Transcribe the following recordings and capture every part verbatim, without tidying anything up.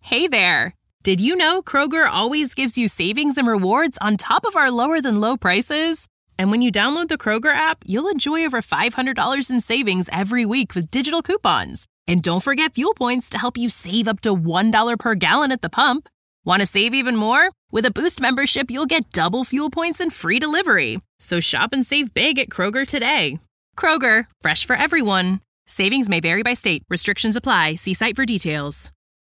Hey there! Did you know Kroger always gives you savings and rewards on top of our lower-than-low prices? And when you download the Kroger app, you'll enjoy over five hundred dollars in savings every week with digital coupons. And don't forget fuel points to help you save up to one dollar per gallon at the pump. Want to save even more? With a Boost membership, you'll get double fuel points and free delivery. So shop and save big at Kroger today. Kroger, fresh for everyone. Savings may vary by state. Restrictions apply. See site for details.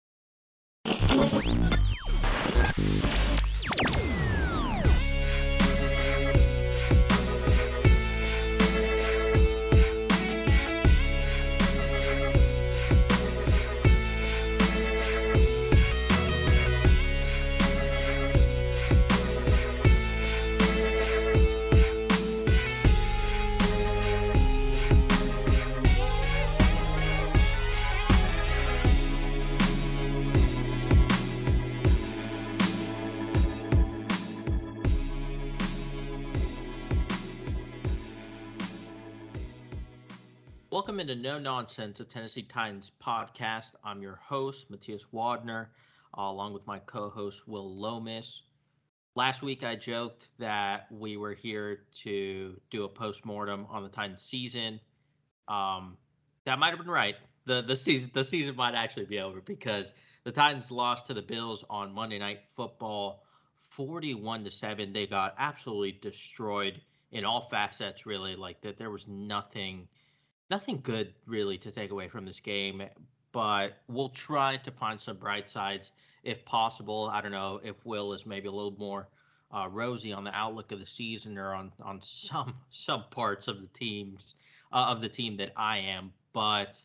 Welcome into No Nonsense, a Tennessee Titans podcast. I'm your host, Matthias Wadner, uh, along with my co-host, Will Lomas. Last week, I joked that we were here to do a post-mortem on the Titans season. Um, that might have been right. The the season the season might actually be over because the Titans lost to the Bills on Monday Night Football, forty-one to seven. They got absolutely destroyed in all facets, really. Like that, there was nothing. Nothing good, really, to take away from this game, but we'll try to find some bright sides if possible. I don't know if Will is maybe a little more uh, rosy on the outlook of the season or on, on some some parts of the teams uh, of the team that I am, but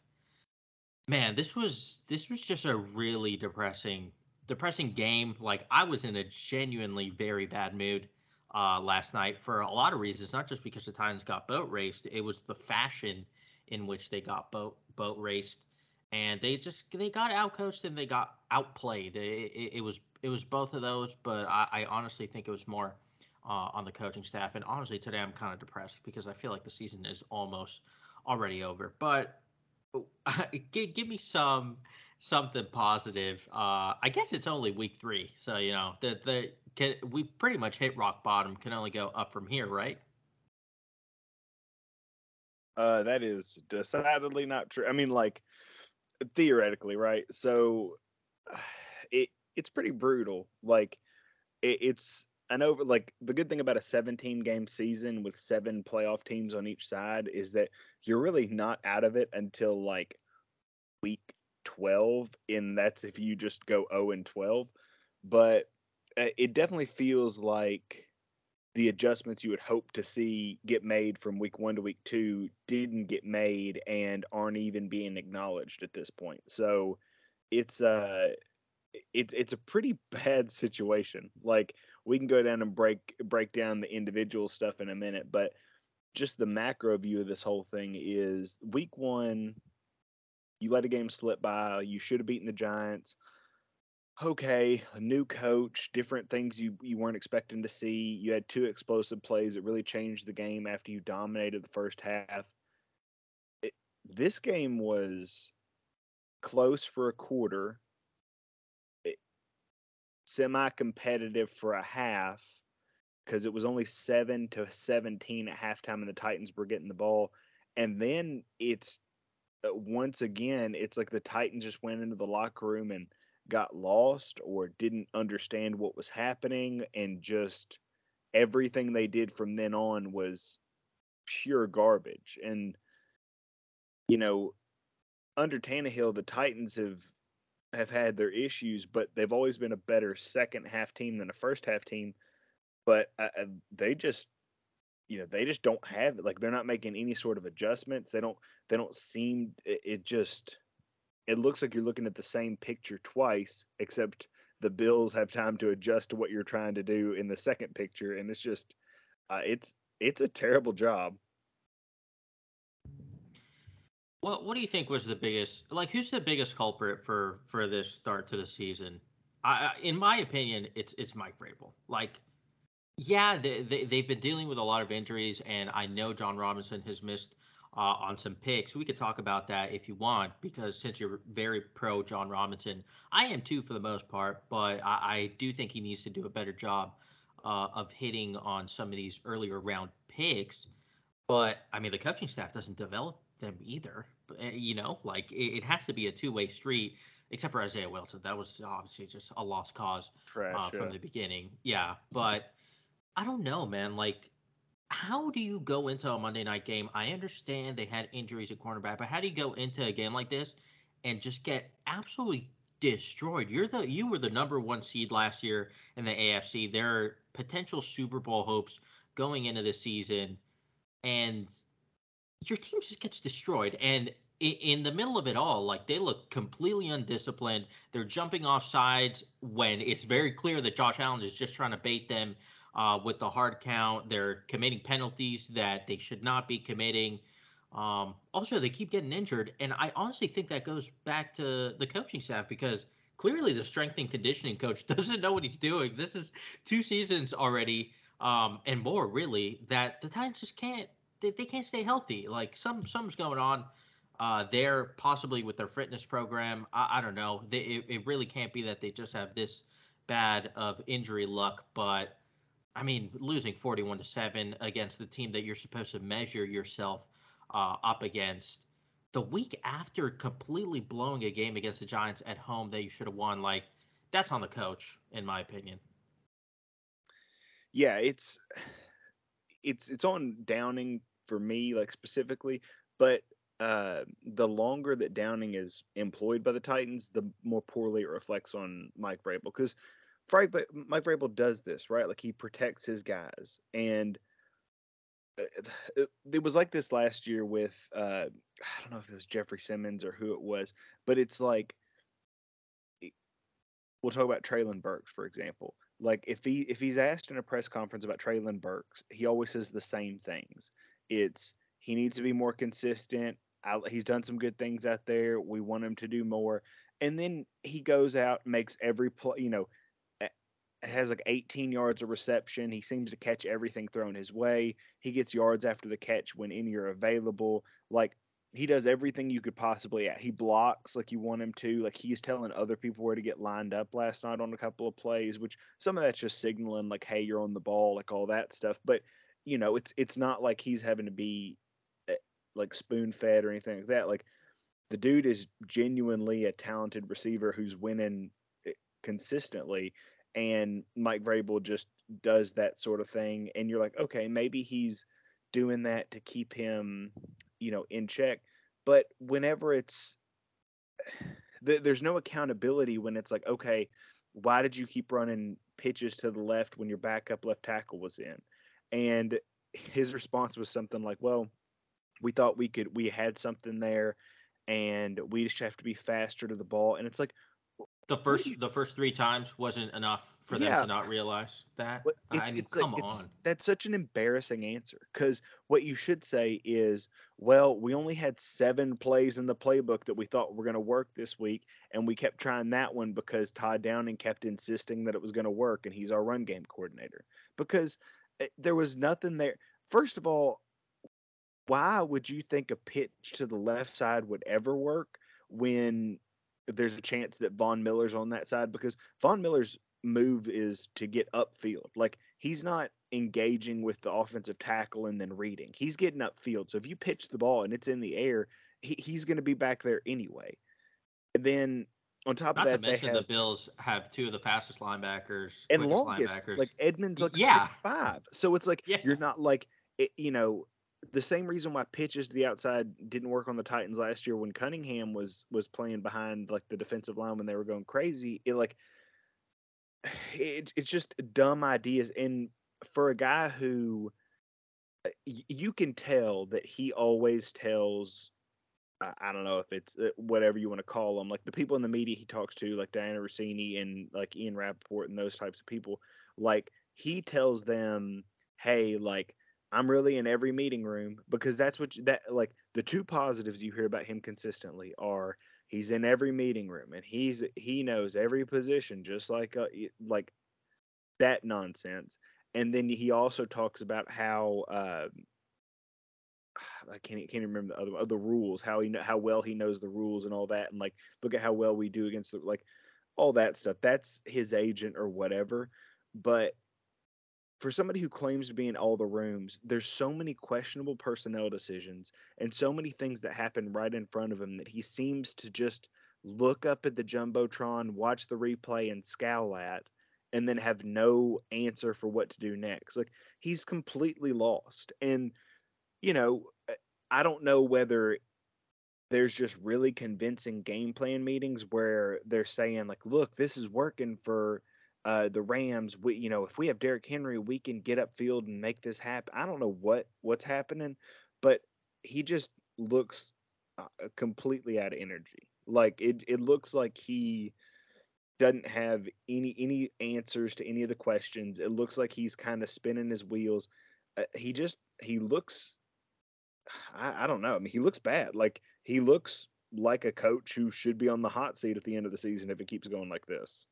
man, this was this was just a really depressing depressing game. Like I was in a genuinely very bad mood uh, last night for a lot of reasons, not just because the Titans got boat raced. It was the fashion in which they got boat boat raced, and they just they got outcoached and they got outplayed. It, it, it was it was both of those, but I, I honestly think it was more uh, on the coaching staff. And honestly, today I'm kind of depressed because I feel like the season is almost already over. But give, give me some something positive. Uh, I guess it's only week three, so you know the the can, we pretty much hit rock bottom. Can only go up from here, right? Uh, that is decidedly not true. I mean, like, theoretically, right? So, it it's pretty brutal. Like, it, it's an over. Like, the good thing about a seventeen game season with seven playoff teams on each side is that you're really not out of it until like week twelve, and that's if you just go oh and twelve. But uh, it definitely feels like the adjustments you would hope to see get made from week one to week two didn't get made and aren't even being acknowledged at this point. So it's uh it's it's a pretty bad situation. Like we can go down and break break down the individual stuff in a minute, but just the macro view of this whole thing is week one, you let a game slip by, you should have beaten the Giants. Okay, a new coach, different things you, you weren't expecting to see. You had two explosive plays that really changed the game after you dominated the first half. It, this game was close for a quarter, it, semi-competitive for a half, because it was only seven to seventeen at halftime, and the Titans were getting the ball. And then it's uh, once again, it's like the Titans just went into the locker room and got lost or didn't understand what was happening, and just everything they did from then on was pure garbage. And you know, under Tannehill, the Titans have have had their issues, but they've always been a better second half team than a first half team. But uh, they just, you know, they just don't have it. Like they're not making any sort of adjustments. They don't. They don't seem. It, it just. It looks like you're looking at the same picture twice, except the Bills have time to adjust to what you're trying to do in the second picture, and it's just, uh, it's it's a terrible job. What What do you think was the biggest? Like, who's the biggest culprit for for this start to the season? I, in my opinion, it's it's Mike Vrabel. Like, yeah, they, they they've been dealing with a lot of injuries, and I know John Robinson has missed uh, on some picks. We could talk about that if you want, because since you're very pro Jon Robinson, I am too for the most part, but I, I do think he needs to do a better job uh, of hitting on some of these earlier round picks. But I mean, the coaching staff doesn't develop them either. But, eh, You know, like it, it has to be a two way street, except for Isaiah Wilson. That was obviously just a lost cause uh, Trash. from Yeah. the beginning. Yeah. But I don't know, man. Like, how do you go into a Monday night game? I understand they had injuries at cornerback, but how do you go into a game like this and just get absolutely destroyed? You're the you were the number one seed last year in the A F C. There are potential Super Bowl hopes going into this season, and your team just gets destroyed. And in the middle of it all, like they look completely undisciplined. They're jumping off sides when it's very clear that Josh Allen is just trying to bait them uh, with the hard count. They're committing penalties that they should not be committing. Um, also, they keep getting injured, and I honestly think that goes back to the coaching staff because clearly the strength and conditioning coach doesn't know what he's doing. This is two seasons already, um, and more really, that the Titans just can't they, they can't stay healthy. Like some something's going on uh, there, possibly with their fitness program. I, I don't know. They, it, it really can't be that they just have this bad of injury luck. But I mean, losing forty-one to seven against the team that you're supposed to measure yourself uh, up against the week after completely blowing a game against the Giants at home that you should have won, like that's on the coach, in my opinion. Yeah, it's it's it's on Downing for me, like specifically, but uh, the longer that Downing is employed by the Titans, the more poorly it reflects on Mike Vrabel. Because Frank, Mike Vrabel does this, right? Like he protects his guys, and it, it was like this last year with uh, I don't know if it was Jeffrey Simmons or who it was, but it's like we'll talk about Traylon Burks, for example. Like if he if he's asked in a press conference about Traylon Burks, he always says the same things. It's he needs to be more consistent. I, he's done some good things out there. We want him to do more. And then he goes out, makes every play. You know, has like eighteen yards of reception. He seems to catch everything thrown his way. He gets yards after the catch when any are available. Like he does everything you could possibly at. He blocks like you want him to. Like he's telling other people where to get lined up last night on a couple of plays, which some of that's just signaling like, hey, you're on the ball, like all that stuff. But you know, it's it's not like he's having to be like spoon fed or anything like that. Like the dude is genuinely a talented receiver who's winning consistently, and Mike Vrabel just does that sort of thing. And you're like, okay, maybe he's doing that to keep him, you know, in check. But whenever it's th- there's no accountability when it's like, okay, why did you keep running pitches to the left when your backup left tackle was in? And his response was something like, well, we thought we could we had something there and we just have to be faster to the ball. And it's like The first you, the first three times wasn't enough for them yeah, to not realize that. it's I mean, it's come like on. it's that's such an embarrassing answer, because what you should say is, well, we only had seven plays in the playbook that we thought were going to work this week, and we kept trying that one because Todd Downing kept insisting that it was going to work, and he's our run game coordinator. Because there was nothing there. First of all, why would you think a pitch to the left side would ever work when there's a chance that Von Miller's on that side? Because Von Miller's move is to get upfield. Like he's not engaging with the offensive tackle and then reading. He's getting upfield. So if you pitch the ball and it's in the air, he, he's going to be back there anyway. And then on top Not of that, to mention they have, the Bills have two of the fastest linebackers, and quickest longest, linebackers. like Edmonds, like yeah, six five. So it's like yeah. you're not like it, you know. The same reason why pitches to the outside didn't work on the Titans last year when Cunningham was was playing behind like the defensive line when they were going crazy. It like it, it's just dumb ideas. And for a guy who you can tell that he always tells, I don't know if it's whatever you want to call them, like the people in the media he talks to, like Diana Rossini and like Ian Rappaport and those types of people, like he tells them, hey, like I'm really in every meeting room, because that's what you, that like the two positives you hear about him consistently are he's in every meeting room and he's he knows every position, just like uh, like that nonsense. And then he also talks about how uh, I can't can't even remember the other the rules, how he kn- how well he knows the rules and all that, and like look at how well we do against the like all that stuff. That's his agent or whatever. But for somebody who claims to be in all the rooms, there's so many questionable personnel decisions and so many things that happen right in front of him that he seems to just look up at the jumbotron, watch the replay, and scowl at, and then have no answer for what to do next. Like he's completely lost. And you know, uh, I don't know whether there's just really convincing game plan meetings where they're saying like, look, this is working for uh, the Rams. We, you know, if we have Derrick Henry, we can get upfield and make this happen. I don't know what what's happening, but he just looks uh, completely out of energy. Like it, it looks like he doesn't have any any answers to any of the questions. It looks like he's kind of spinning his wheels. Uh, he just he looks I, I don't know. I mean, he looks bad. Like he looks like a coach who should be on the hot seat at the end of the season if it keeps going like this.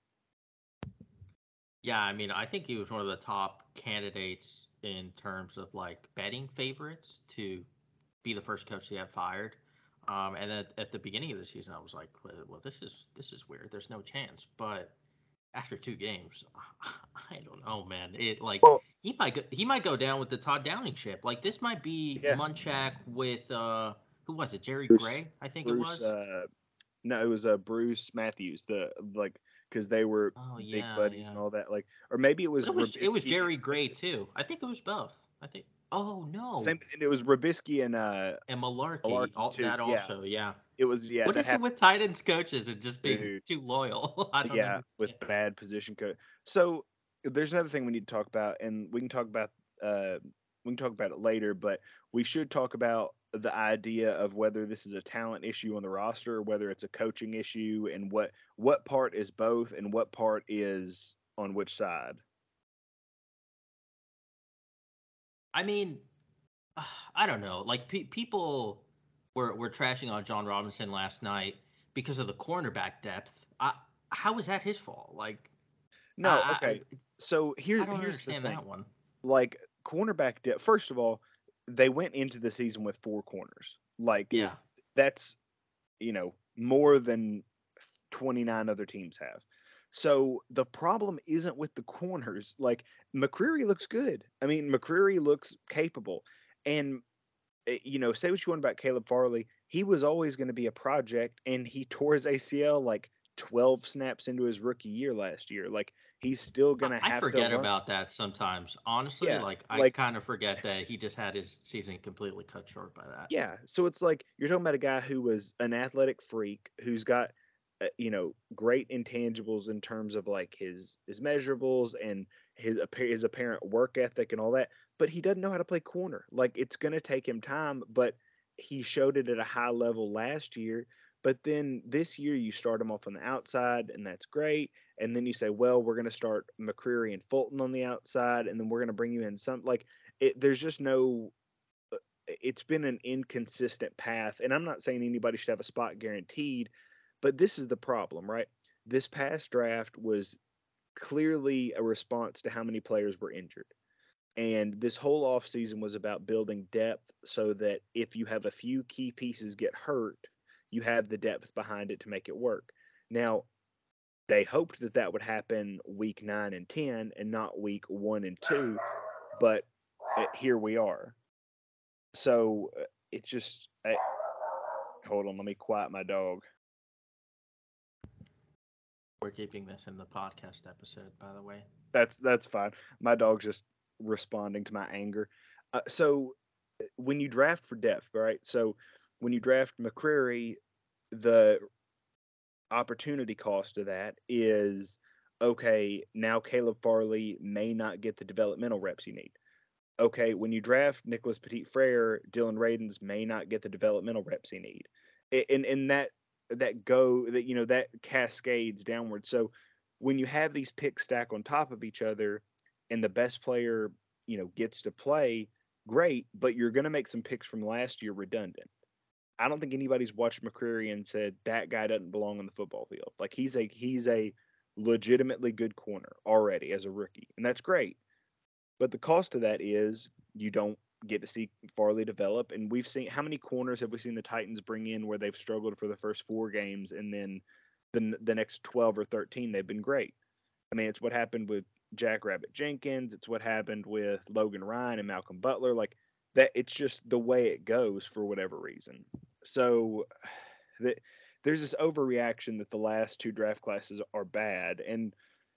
Yeah, I mean, I think he was one of the top candidates in terms of like betting favorites to be the first coach to get fired. Um, and at, at the beginning of the season, I was like, well, well, this is this is weird. There's no chance. But after two games, I don't know, man. It like Well, he might go, he might go down with the Todd Downing ship. Like this might be yeah, Munchak with uh who was it? Jerry Bruce, Gray, I think it Bruce, was. uh, no, it was uh, Bruce Matthews, the like, because they were Oh big yeah, buddies yeah. and all that. Like, or maybe it But was it was it was Rabisky. Jerry Gray too. I think it was both. I think. Oh no, Same, and it was Rabisky and uh, and Malarkey. Malarkey All, too. that Yeah, also, yeah. it was. Yeah, What that is it happened, with tight ends coaches and just being dude. too loyal? I don't Yeah, with understand. bad position coach. So there's another thing we need to talk about, and we can talk about uh we can talk about it later, but we should talk about the idea of whether this is a talent issue on the roster or whether it's a coaching issue, and what what part is both and what part is on which side. I mean, I don't know. Like pe- people were were trashing on John Robinson last night because of the cornerback depth. I, how is that his fault? Like, No, I I, okay. So I here don't here's the understand thing. that one. Like cornerback depth, first of all, they went into the season with four corners. Like Yeah, that's you know, more than twenty-nine other teams have. So the problem isn't with the corners. Like McCreary looks good. I mean, McCreary looks capable. And, eh, you know, say what you want about Caleb Farley. He was always going to be a project, and he tore his A C L like twelve snaps into his rookie year last year. Like he's still I, going to I have to forget learn. about that sometimes. Honestly, Yeah. like I Like, kind of forget that he just had his season completely cut short by that. yeah. So it's like you're talking about a guy who was an athletic freak who's got uh, you know great intangibles in terms of like his his measurables and his his apparent work ethic and all that, but he doesn't know how to play corner. Like it's going to take him time, but he showed it at a high level last year. But then this year you start him off on the outside, and that's great. And then you say, well, we're going to start McCreary and Fulton on the outside, and then we're going to bring you in some like it, there's just no it's been an inconsistent path. And I'm not saying anybody should have a spot guaranteed, but this is the problem, right? This past draft was clearly a response to how many players were injured. And this whole offseason was about building depth so that if you have a few key pieces get hurt, you have the depth behind it to make it work. Now, they hoped that that would happen week nine and ten and not week one and two, but uh, here we are. So uh, it's just, I, hold on, let me quiet my dog. We're keeping this in the podcast episode, by the way. That's that's fine. My dog's just responding to my anger. Uh, so when you draft for depth, right? So when you draft McCreary, the opportunity cost of that is okay. Now Caleb Farley may not get the developmental reps you need. Okay, when you draft Nicholas Petit Frere, Dylan Radins may not get the developmental reps he need, and and that that go that you know that cascades downward. So when you have these picks stack on top of each other, and the best player you know gets to play, great, but you're going to make some picks from last year redundant. I don't think anybody's watched McCreary and said that guy doesn't belong on the football field. Like he's a he's a legitimately good corner already as a rookie, and that's great. But the cost of that is you don't get to see Farley develop. And we've seen, how many corners have we seen the Titans bring in where they've struggled for the first four games, and then the the next twelve or thirteen they've been great. I mean, it's what happened with Jackrabbit Jenkins. It's what happened with Logan Ryan and Malcolm Butler. Like that, it's just the way it goes for whatever reason. So the, there's this overreaction that the last two draft classes are bad, and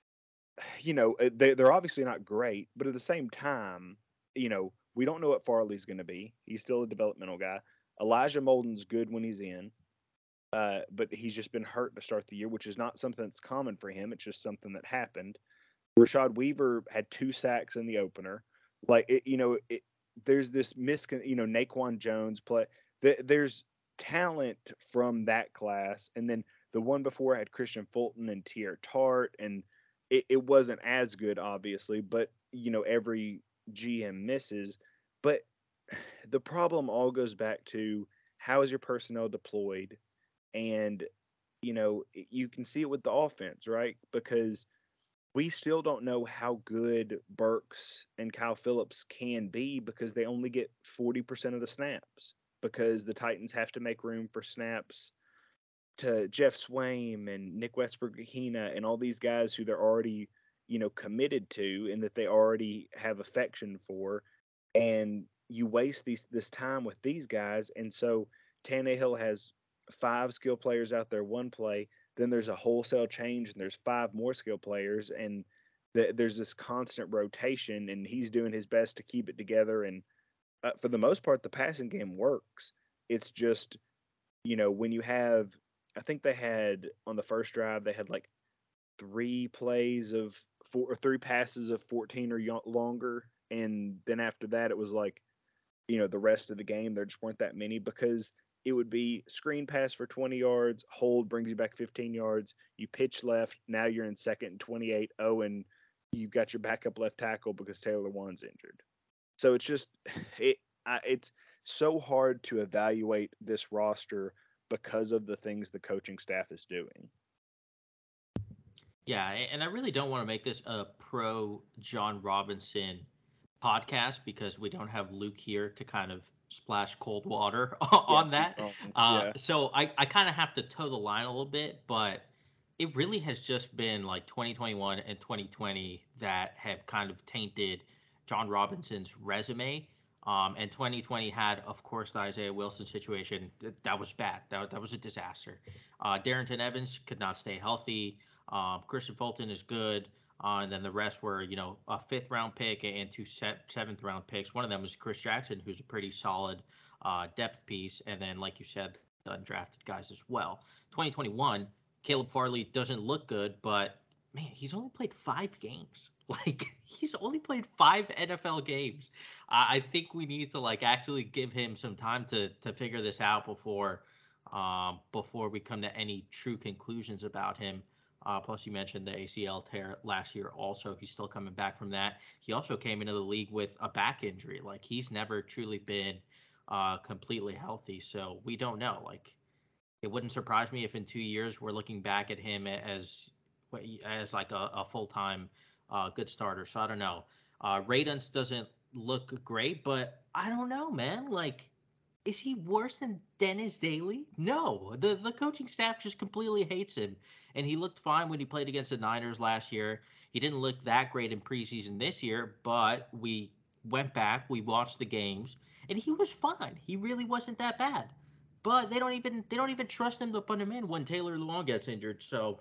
you know they, they're obviously not great. But at the same time, you know we don't know what Farley's going to be. He's still a developmental guy. Elijah Molden's good when he's in. Uh, but he's just been hurt to start the year, which is not something that's common for him. It's just something that happened. Rashad Weaver had two sacks in the opener. Like, it, you know, it, there's this miscon, you know, Naquan Jones play. Th- there's talent from that class. And then the one before had Christian Fulton and Tier Tart. And it, it wasn't as good, obviously, but, you know, every G M misses. But the problem all goes back to, how is your personnel deployed? And, you know, you can see it with the offense, right? Because we still don't know how good Burks and Kyle Phillips can be, because they only get forty percent of the snaps, because the Titans have to make room for snaps to Jeff Swaim and Nick Westbrook-Hina and all these guys who they're already, you know, committed to and that they already have affection for. And you waste these this time with these guys. And so Tannehill has five skill players out there one play, then there's a wholesale change and there's five more skill players, and th- there's this constant rotation, and he's doing his best to keep it together. And uh, for the most part, the passing game works. It's just, you know, when you have, I think they had on the first drive, they had like three plays of four or three passes of fourteen or y- longer. And then after that, it was like, you know, the rest of the game, there just weren't that many, because it would be screen pass for twenty yards, hold brings you back fifteen yards, you pitch left, now you're in second and twenty-eight, oh, and you've got your backup left tackle because Taylor Lewan's injured. So it's just, it I, it's so hard to evaluate this roster because of the things the coaching staff is doing. Yeah, and I really don't want to make this a pro John Robinson podcast, because we don't have Luke here to kind of splash cold water on Yeah, that. um, Uh, yeah. so I, I kind of have to toe the line a little bit, but it really has just been like twenty twenty-one and twenty twenty that have kind of tainted John Robinson's resume. Um, and twenty twenty had, of course, the Isaiah Wilson situation. That, that was bad. That, that was a disaster. Uh, Darrington Evans could not stay healthy. Um, Christian Fulton is good. Uh, and then the rest were, you know, a fifth round pick and two se- seventh round picks. One of them was Chris Jackson, who's a pretty solid uh, depth piece. And then, like you said, the undrafted guys as well. twenty twenty-one, Caleb Farley doesn't look good, but man, he's only played five games. Like, he's only played five N F L games. Uh, I think we need to like actually give him some time to to figure this out before um, before we come to any true conclusions about him. Uh, plus, you mentioned the A C L tear last year. Also, he's still coming back from that. He also came into the league with a back injury. Like, he's never truly been uh, completely healthy. So we don't know. Like, it wouldn't surprise me if in two years we're looking back at him as as like a, a full time uh, good starter. So I don't know. Uh, Radunz doesn't look great, but I don't know, man. Like, is he worse than Dennis Daly? No, the the coaching staff just completely hates him, and he looked fine when he played against the Niners last year. He didn't look that great in preseason this year, but we went back, we watched the games, and he was fine. He really wasn't that bad. But they don't even they don't even trust him to put him in when Taylor Lewan gets injured. So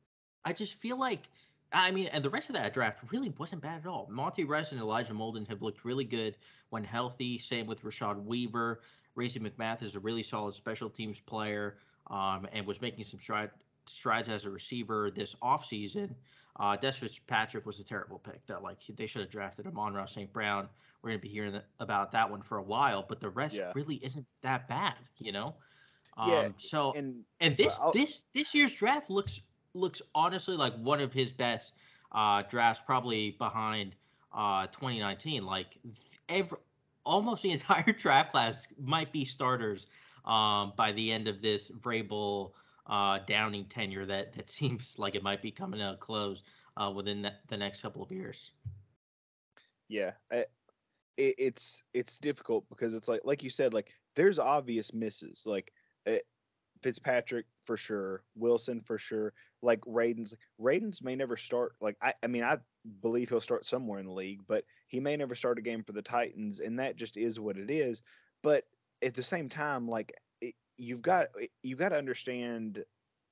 I just feel like, I mean, and the rest of that draft really wasn't bad at all. Monty Rice and Elijah Molden have looked really good when healthy. Same with Rashad Weaver. Racey McMath is a really solid special teams player, um, and was making some stride, strides as a receiver this offseason. Uh, Des Fitzpatrick was a terrible pick. That like they should have drafted Amon-Ra Saint Brown. We're going to be hearing about that one for a while, but the rest Yeah. really isn't that bad, you know. Yeah. Um, so And, and but this I'll, this this year's draft looks looks honestly like one of his best uh, drafts, probably behind uh, twenty nineteen. Like every, almost the entire draft class might be starters um, by the end of this Vrabel uh, Downing tenure that that seems like it might be coming to a close uh, within the, the next couple of years. yeah. I, it, it's it's difficult because it's like like you said, like there's obvious misses, like uh, Fitzpatrick for sure, Wilson for sure, like Raden's. Raden's may never start. Like I, I mean, I believe he'll start somewhere in the league, but he may never start a game for the Titans, and that just is what it is. But at the same time, like it, you've got you've got to understand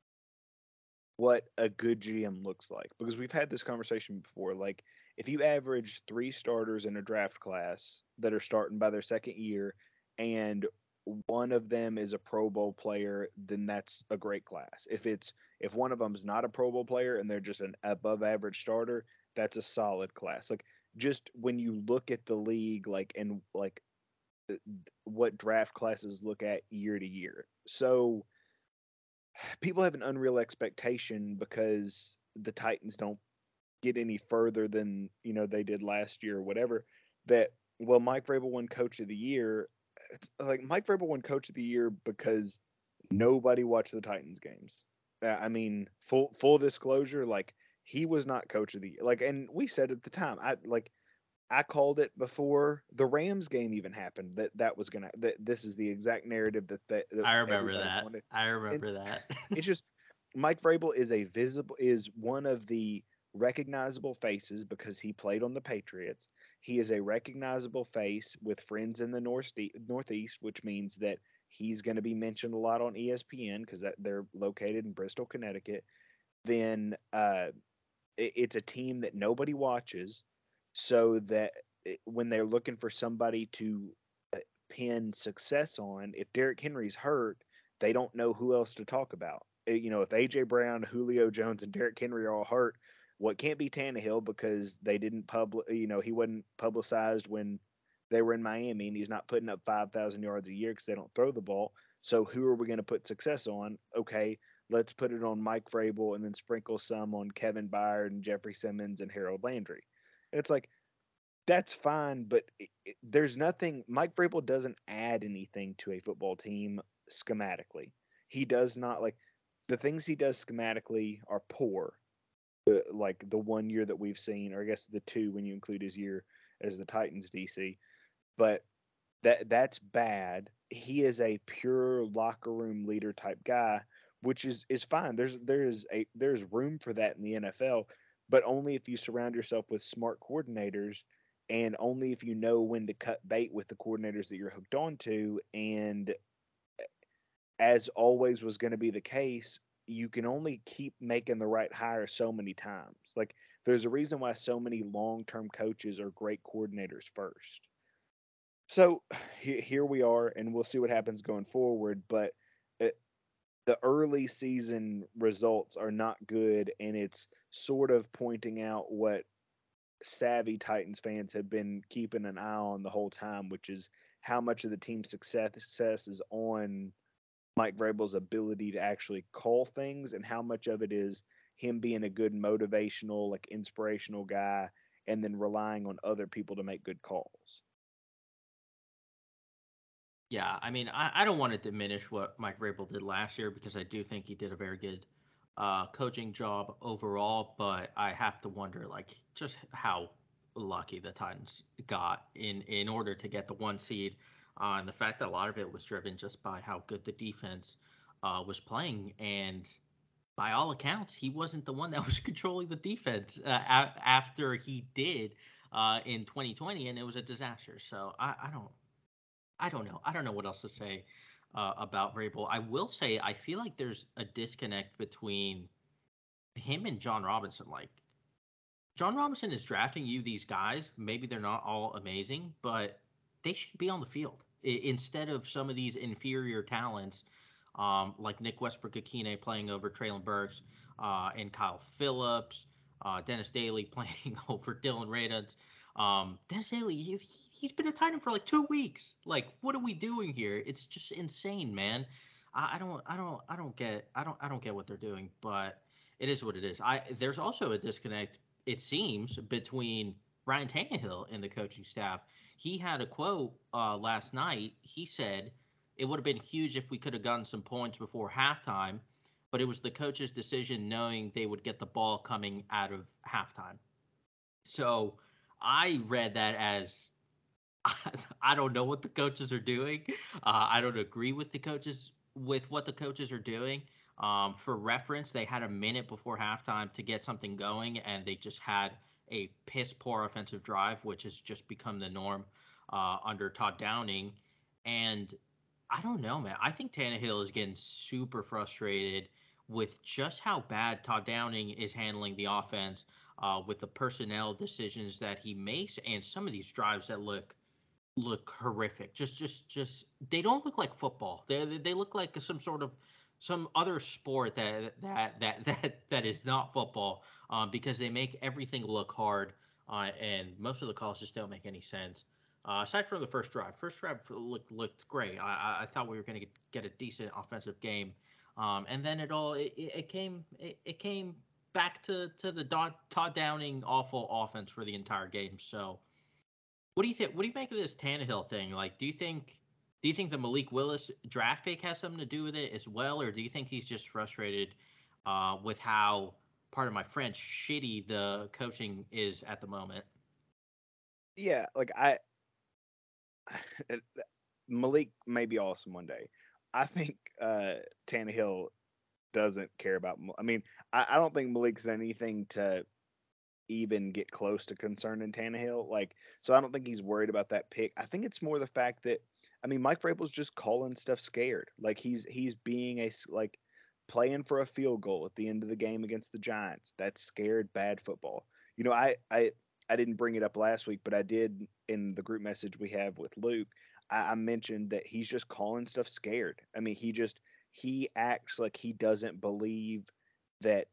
what a good G M looks like, because we've had this conversation before. Like if you average three starters in a draft class that are starting by their second year, and one of them is a Pro Bowl player, then that's a great class. If it's if one of them is not a Pro Bowl player and they're just an above average starter, that's a solid class. Like just when you look at the league, like and like uh, what draft classes look at year to year. So people have an unreal expectation because the Titans don't get any further than you know they did last year or whatever. That well, Mike Vrabel won Coach of the Year. It's like Mike Vrabel won Coach of the Year because nobody watched the Titans games. Uh, I mean, full full disclosure, like he was not Coach of the Year. Like, and we said at the time, I like I called it before the Rams game even happened that that was gonna that this is the exact narrative that that, that I remember everybody that. wanted. I And remember that. it's just Mike Vrabel is a visible is one of the recognizable faces because he played on the Patriots. He is a recognizable face with friends in the North Northeast, which means that he's going to be mentioned a lot on E S P N because that they're located in Bristol, Connecticut. Then uh, it, it's a team that nobody watches, so that it, when they're looking for somebody to uh, pin success on, if Derrick Henry's hurt, they don't know who else to talk about. Uh, You know, if A J Brown, Julio Jones, and Derrick Henry are all hurt, what can't be Tannehill because they didn't public, you know, he wasn't publicized when they were in Miami, and he's not putting up five thousand yards a year because they don't throw the ball. So who are we going to put success on? Okay, let's put it on Mike Vrabel and then sprinkle some on Kevin Byard and Jeffrey Simmons and Harold Landry. And it's like that's fine, but it, it, there's nothing. Mike Vrabel doesn't add anything to a football team schematically. He does not like the things he does schematically are poor. Uh, like the one year that we've seen, or I guess the two when you include his year as the Titans D C. But that that's bad. He is a pure locker room leader type guy, which is is fine. There's there's a there's room for that in the N F L, but only if you surround yourself with smart coordinators, and only if you know when to cut bait with the coordinators that you're hooked onto. And as always was going to be the case, you can only keep making the right hire so many times. Like there's a reason why so many long-term coaches are great coordinators first. So he- here we are, and we'll see what happens going forward. But it, the early season results are not good, and it's sort of pointing out what savvy Titans fans have been keeping an eye on the whole time, which is how much of the team's success, success is on Mike Vrabel's ability to actually call things, and how much of it is him being a good motivational, like inspirational guy, and then relying on other people to make good calls. Yeah, I mean, I, I don't want to diminish what Mike Vrabel did last year because I do think he did a very good uh, coaching job overall, but I have to wonder, like, just how lucky the Titans got in in order to get the one seed, uh, and the fact that a lot of it was driven just by how good the defense uh, was playing, and by all accounts, he wasn't the one that was controlling the defense uh, a- after he did uh, in twenty twenty, and it was a disaster. So I, I don't. I don't know. I don't know what else to say uh, about Vrabel. I will say I feel like there's a disconnect between him and John Robinson. Like John Robinson is drafting you these guys. Maybe they're not all amazing, but they should be on the field I- instead of some of these inferior talents um, like Nick Westbrook-Akine playing over Traylon Burks uh, and Kyle Phillips, uh, Dennis Daly playing over Dylan Radunz. Um, Dennis Daly, he, he's been a tight end for like two weeks. Like, what are we doing here? It's just insane, man. I, I don't, I don't, I don't get, I don't, I don't get what they're doing. But it is what it is. I there's also a disconnect, it seems, between Ryan Tannehill and the coaching staff. He had a quote uh, last night. He said it would have been huge if we could have gotten some points before halftime, but it was the coach's decision knowing they would get the ball coming out of halftime. So I read that as I don't know what the coaches are doing. Uh, I don't agree with the coaches with what the coaches are doing. Um, for reference, they had a minute before halftime to get something going, and they just had a piss poor offensive drive, which has just become the norm uh, under Todd Downing. And I don't know, man. I think Tannehill is getting super frustrated with just how bad Todd Downing is handling the offense, uh, with the personnel decisions that he makes, and some of these drives that look look horrific. Just, just, just they don't look like football. They they look like some sort of some other sport that that that that that is not football, um, because they make everything look hard, uh, and most of the calls just don't make any sense. Uh, aside from the first drive, first drive looked looked great. I I thought we were going to get, get a decent offensive game, um, and then it all it, it came it, it came back to to the Todd Downing awful offense for the entire game. So what do you think? What do you make of this Tannehill thing? Like, do you think do you think the Malik Willis draft pick has something to do with it as well, or do you think he's just frustrated uh, with how, part of my French, shitty the coaching is at the moment? Yeah, like I Malik may be awesome one day. I think uh, Tannehill doesn't care about. I mean, I, I don't think Malik's done anything to even get close to concerning Tannehill. Like, so I don't think he's worried about that pick. I think it's more the fact that, I mean, Mike Vrabel's just calling stuff scared. Like he's he's being a like playing for a field goal at the end of the game against the Giants. That's scared bad football. You know, I I I didn't bring it up last week, but I did in the group message we have with Luke. I, I mentioned that he's just calling stuff scared. I mean, he just he acts like he doesn't believe that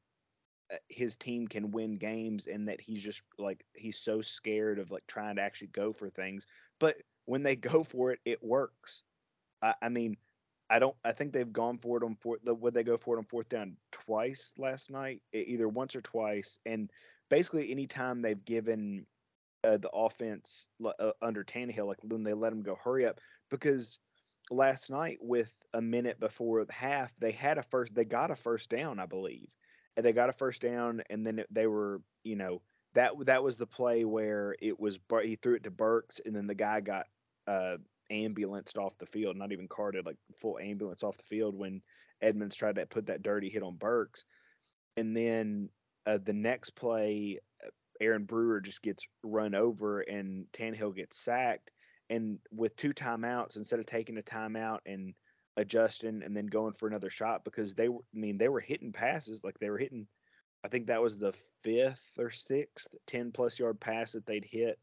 his team can win games, and that he's just like he's so scared of like trying to actually go for things. But when they go for it, it works. I, I mean, I don't. I think they've gone for it on fourth. Would they go for it on fourth down twice last night? Either once or twice. And basically, anytime they've given uh, the offense uh, under Tannehill, like when they let him go, hurry up, because last night with a minute before the half, they had a first. They got a first down, I believe, and they got a first down, and then they were, you know, that that was the play where it was he threw it to Burks, and then the guy got uh, ambulanced off the field, not even carted, like full ambulance off the field when Edmonds tried to put that dirty hit on Burks, and then uh, the next play, Aaron Brewer just gets run over, and Tannehill gets sacked, and with two timeouts, instead of taking a timeout and adjusting and then going for another shot, because they were, I mean, they were hitting passes, like they were hitting, I think that was the fifth or sixth ten plus yard pass that they'd hit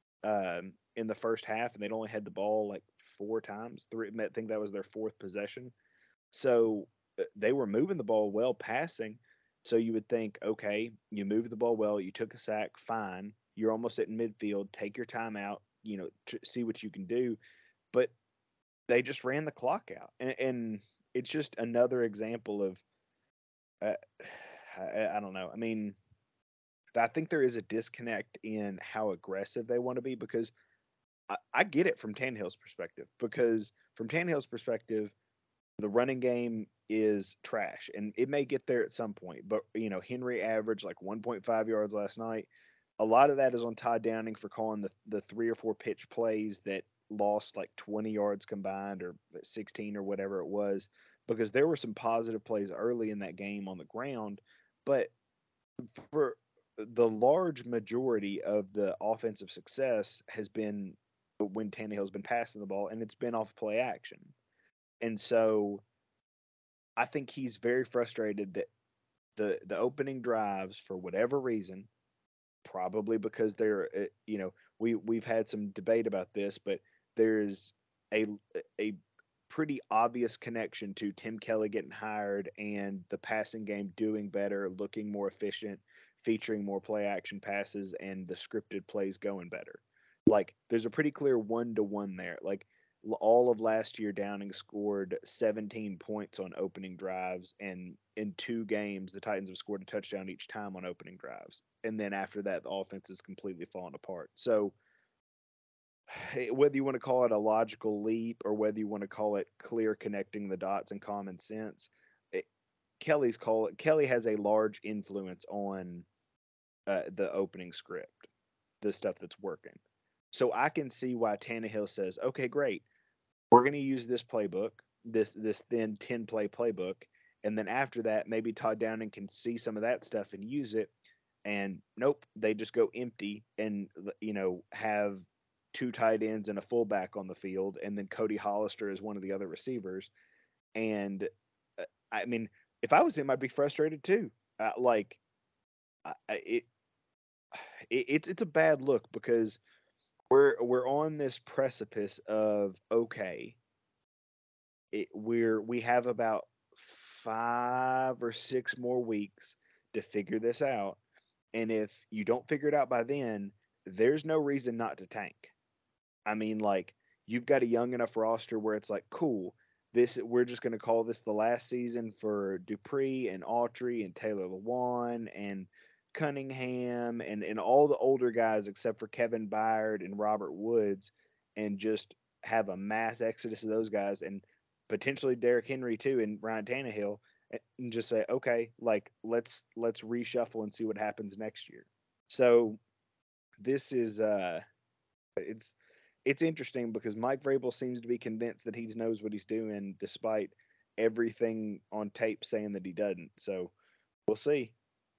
um, in the first half, and they'd only had the ball like four times. Three, I think that was their fourth possession. So they were moving the ball well, passing. So you would think, okay, you moved the ball well, you took a sack, fine. You're almost at midfield. Take your time out, you know, to see what you can do. But they just ran the clock out, and, and it's just another example of, uh, I, I don't know. I mean, I think there is a disconnect in how aggressive they want to be, because I, I get it from Tannehill's perspective, because from Tannehill's perspective, the running game is trash, and it may get there at some point. But you know, Henry averaged like one point five yards last night. A lot of that is on Todd Downing for calling the the three or four pitch plays that lost like twenty yards combined, or sixteen or whatever it was, because there were some positive plays early in that game on the ground. But for the large majority of the offensive success has been when Tannehill's been passing the ball, and it's been off play action. And so I think he's very frustrated that the the opening drives, for whatever reason, probably because they're, you know, we we've had some debate about this, but there's a a pretty obvious connection to Tim Kelly getting hired and the passing game doing better, looking more efficient, featuring more play action passes, and the scripted plays going better. Like, there's a pretty clear one to one there. Like, all of last year, Downing scored seventeen points on opening drives, and in two games, the Titans have scored a touchdown each time on opening drives. And then after that, the offense is completely fallen apart. So whether you want to call it a logical leap or whether you want to call it clear connecting the dots and common sense, it, Kelly's call Kelly has a large influence on uh, the opening script, the stuff that's working. So I can see why Tannehill says, okay, great. We're going to use this playbook, this this thin ten play playbook, and then after that, maybe Todd Downing can see some of that stuff and use it. And nope, they just go empty and you know have two tight ends and a fullback on the field, and then Cody Hollister is one of the other receivers. And uh, I mean, if I was him, I'd be frustrated too. Uh, like I, it, it, it's it's a bad look because we're we're on this precipice of okay, it, we're we have about five or six more weeks to figure this out, and if you don't figure it out by then, there's no reason not to tank. I mean, like you've got a young enough roster where it's like, cool, this we're just going to call this the last season for Dupree and Autry and Taylor Lewan and Cunningham and and all the older guys except for Kevin Byard and Robert Woods, and just have a mass exodus of those guys and potentially Derrick Henry too and Ryan Tannehill, and just say, okay, like let's let's reshuffle and see what happens next year. So this is uh it's it's interesting because Mike Vrabel seems to be convinced that he knows what he's doing, despite everything on tape saying that he doesn't. So we'll see.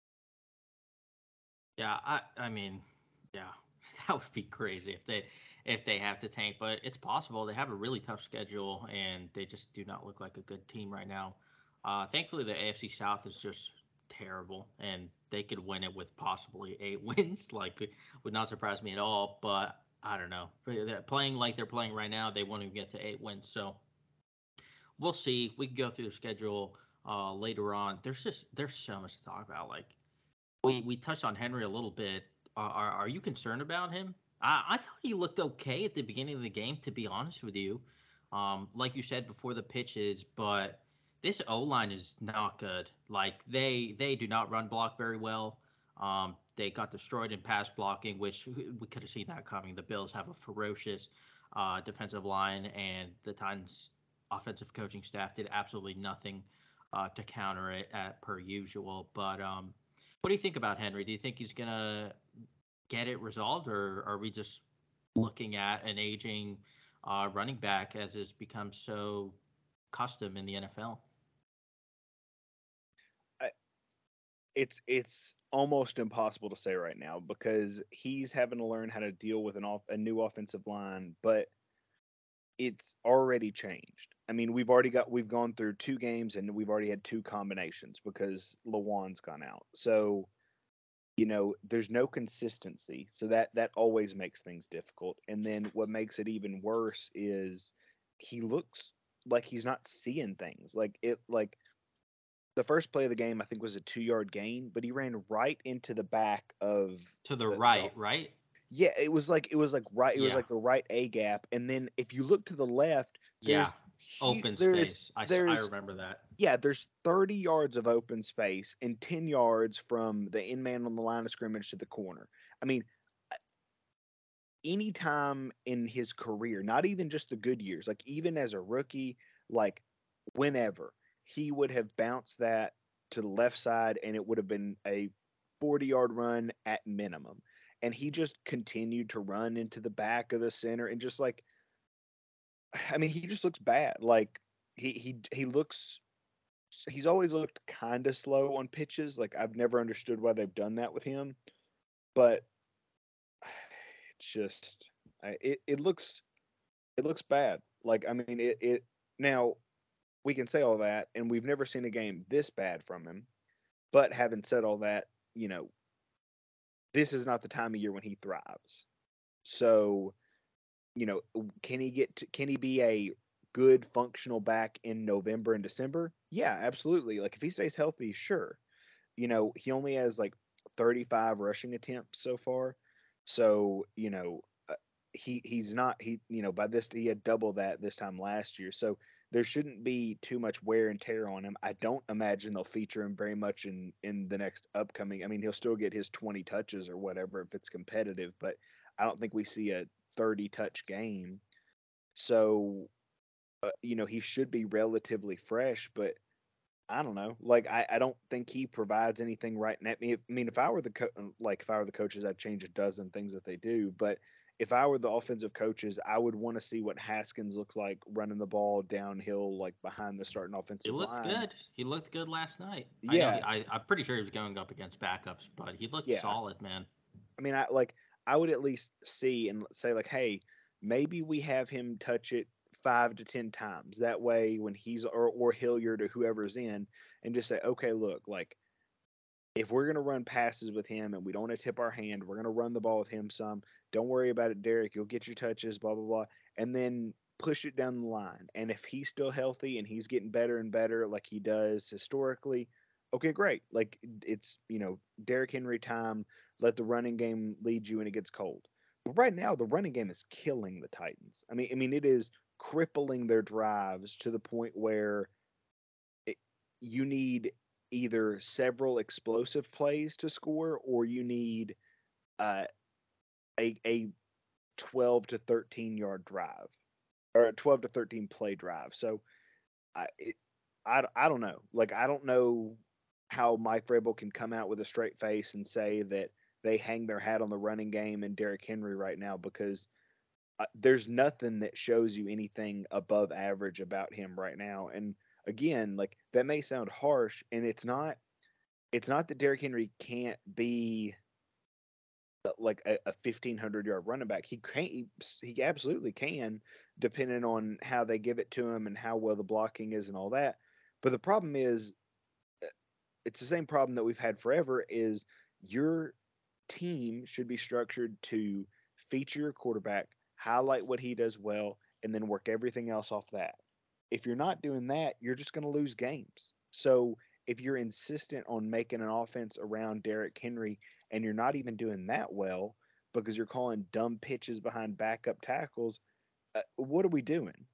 Yeah, I I mean, yeah, that would be crazy if they if they have to tank, but it's possible. They have a really tough schedule, and they just do not look like a good team right now. Uh, thankfully, the A F C South is just terrible, and they could win it with possibly eight wins. Like, it would not surprise me at all. But I don't know. They're playing like they're playing right now, they won't even get to eight wins. So we'll see. We can go through the schedule uh, later on. There's just there's so much to talk about. Like we we touched on Henry a little bit. Are are, are you concerned about him? I, I thought he looked okay at the beginning of the game, to be honest with you. Um, like you said before the pitches, but this O line is not good. Like they they do not run block very well. Um, they got destroyed in pass blocking, which we could have seen that coming. The Bills have a ferocious uh, defensive line, and the Titans' offensive coaching staff did absolutely nothing uh, to counter it at per usual. But um, what do you think about Henry? Do you think he's gonna get it resolved, or are we just looking at an aging uh, running back as has become so custom in the N F L? I, it's it's almost impossible to say right now because he's having to learn how to deal with an off a new offensive line, but it's already changed. I mean, we've already got we've gone through two games and we've already had two combinations because Lawan's gone out. So, you know, there's no consistency. So that that always makes things difficult. And then what makes it even worse is he looks like he's not seeing things. Like it like the first play of the game I think was a two-yard gain, but he ran right into the back of To the the, the right, right? yeah, it was like it was like right. It was Yeah, like the right A gap, and then if you look to the left, yeah. there's hu- Open there's space. I, s- I there's remember that. yeah, there's thirty yards of open space and ten yards from the in man on the line of scrimmage to the corner. I mean, anytime in his career, not even just the good years, like even as a rookie, like whenever he would have bounced that to the left side, and it would have been a forty yard run at minimum. And he just continued to run into the back of the center and just like, I mean, he just looks bad. Like he he he looks. He's always looked kind of slow on pitches. Like I've never understood why they've done that with him, but it's just it it looks it looks bad. Like I mean, it it now we can say all that, and we've never seen a game this bad from him. But having said all that, you know, this is not the time of year when he thrives. So, you know, can he get to, can he be a good functional back in November and December? Yeah, absolutely. Like if he stays healthy, sure. You know, he only has like thirty-five rushing attempts so far. So, you know, uh, he he's not he you know, by this he had double that this time last year. So there shouldn't be too much wear and tear on him. I don't imagine they'll feature him very much in in the next upcoming. I mean, he'll still get his twenty touches or whatever if it's competitive, but I don't think we see a thirty touch game. So, uh, you know, he should be relatively fresh, but I don't know. Like, I, I don't think he provides anything right now. I mean, if I were the co- like if I were the coaches, I'd change a dozen things that they do. But if I were the offensive coaches, I would want to see what Haskins looks like running the ball downhill, like behind the starting He offensive looked line. good. He looked good last night. I know. He, Yeah, I I'm pretty sure he was going up against backups, but he looked yeah. solid, man. I mean, I like I would at least see and say like, hey, maybe we have him touch it five to ten times. That way, when he's or or Hilliard or whoever's in, and just say, okay, look, like if we're gonna run passes with him and we don't want to tip our hand, we're gonna run the ball with him some. Don't worry about it, Derek. You'll get your touches, blah blah blah, and then push it down the line. And if he's still healthy and he's getting better and better, like he does historically, okay, great. Like it's you know Derrick Henry time. Let the running game lead you when it gets cold. But right now, the running game is killing the Titans. I mean, I mean, it is crippling their drives to the point where it, you need either several explosive plays to score, or you need uh, a a twelve to thirteen yard drive or a twelve to thirteen play drive. So I it, I I don't know. Like I don't know how Mike Vrabel can come out with a straight face and say that they hang their hat on the running game and Derrick Henry right now, because uh, there's nothing that shows you anything above average about him right now. And again, like that may sound harsh, and it's not. It's not that Derrick Henry can't be uh, like a, a fifteen hundred yard running back. He can't. He, he absolutely can, depending on how they give it to him and how well the blocking is and all that. But the problem is, uh, it's the same problem that we've had forever. Is your team should be structured to feature your quarterback, highlight what he does well, and then work everything else off that. If you're not doing that, you're just going to lose games. So if you're insistent on making an offense around Derrick Henry and you're not even doing that well because you're calling dumb pitches behind backup tackles, uh, what are we doing?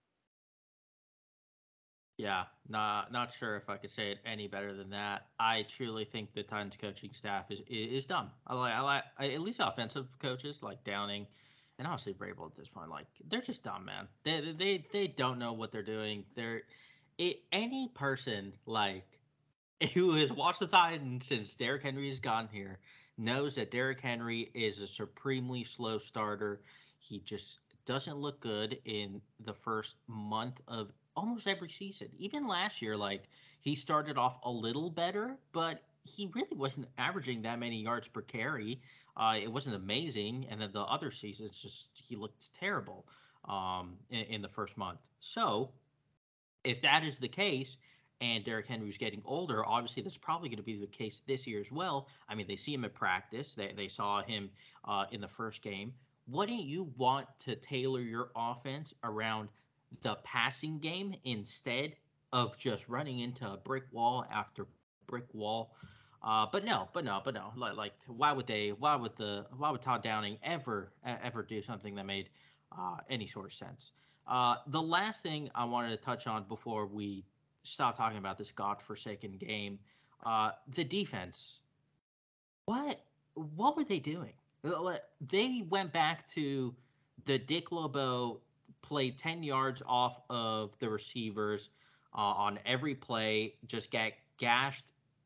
Yeah, not not sure if I could say it any better than that. I truly think the Titans coaching staff is is dumb. I like I like I, at least offensive coaches like Downing, and obviously Vrabel at this point. Like they're just dumb, man. They they they don't know what they're doing. They're it, any person like who has watched the Titans since Derrick Henry has gone here knows that Derrick Henry is a supremely slow starter. He just doesn't look good in the first month of almost every season. Even last year, like he started off a little better, but he really wasn't averaging that many yards per carry. Uh, it wasn't amazing, and then the other seasons, just he looked terrible um, in, in the first month. So if that is the case, and Derrick Henry's getting older, obviously that's probably going to be the case this year as well. I mean, they see him at practice. They, they saw him uh, in the first game. Wouldn't you want to tailor your offense around the passing game instead of just running into a brick wall after brick wall? Uh, but no, but no, but no. Like, like, why would they? Why would the? Why would Todd Downing ever, ever do something that made uh, any sort of sense? Uh, the last thing I wanted to touch on before we stop talking about this godforsaken game, uh, the defense. What what were they doing? They went back to the Dick LeBeau played ten yards off of the receivers uh, on every play, just got gashed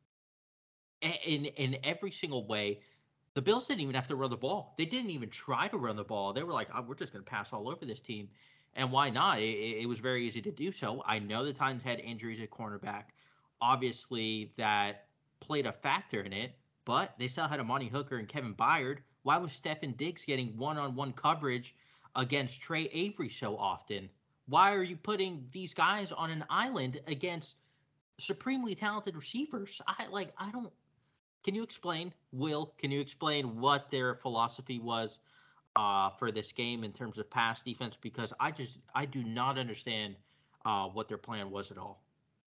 in in every single way. The Bills didn't even have to run the ball. They didn't even try to run the ball. They were like, oh, we're just going to pass all over this team. And why not? It, it was very easy to do so. I know the Titans had injuries at cornerback. Obviously, that played a factor in it, but they still had Amani Hooker and Kevin Byard. Why was Stefon Diggs getting one-on-one coverage against Trey Avery so often? Why are you putting these guys on an island against supremely talented receivers? I like I don't Can you explain, Will, can you explain what their philosophy was uh, for this game in terms of pass defense? Because I just, I do not understand uh, what their plan was at all.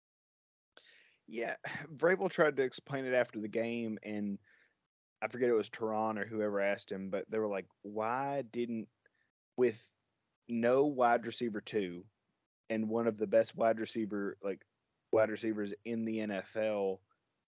Yeah, Vrabel tried to explain it after the game, and I forget it was Tehran or whoever asked him, but they were like, why didn't, with no wide receiver two and one of the best wide receiver, like wide receivers in the N F L,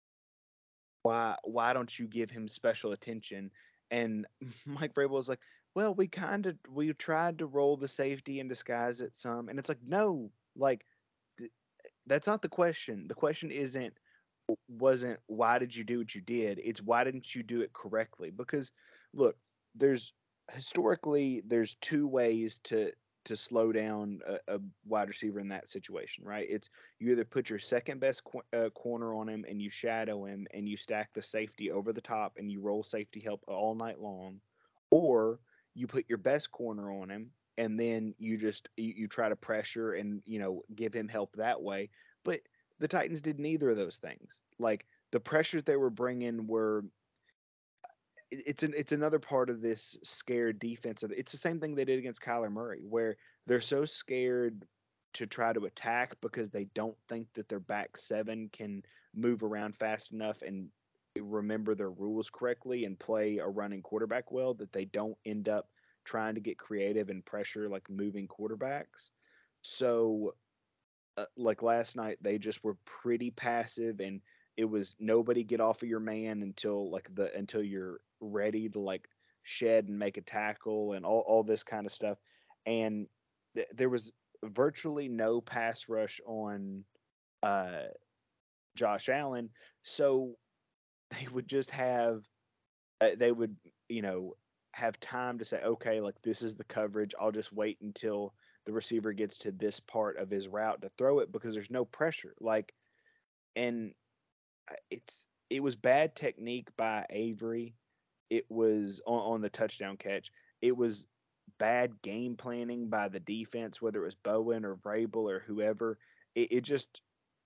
why why don't you give him special attention? And Mike Vrabel was like, well, we kind of we tried to roll the safety and disguise it some, and it's like, no, like th- that's not the question. The question isn't wasn't why did you do what you did? It's why didn't you do it correctly? Because look, there's historically, there's two ways to to slow down a, a wide receiver in that situation, right? It's you either put your second best qu- uh, corner on him and you shadow him and you stack the safety over the top and you roll safety help all night long, or you put your best corner on him and then you just you, you try to pressure and you know give him help that way. But the Titans did neither of those things. Like the pressures they were bringing were it's an it's another part of this scared defense. It's the same thing they did against Kyler Murray, where they're so scared to try to attack because they don't think that their back seven can move around fast enough and remember their rules correctly and play a running quarterback well that they don't end up trying to get creative and pressure like moving quarterbacks. So uh, like last night they just were pretty passive and it was nobody get off of your man until like the until you're ready to like shed and make a tackle and all, all this kind of stuff and th- there was virtually no pass rush on uh Josh Allen, so they would just have uh, they would you know have time to say okay like this is the coverage, I'll just wait until the receiver gets to this part of his route to throw it because there's no pressure like and it's it was bad technique by Avery. It was on, on the touchdown catch. It was bad game planning by the defense, whether it was Bowen or Vrabel or whoever. It, it just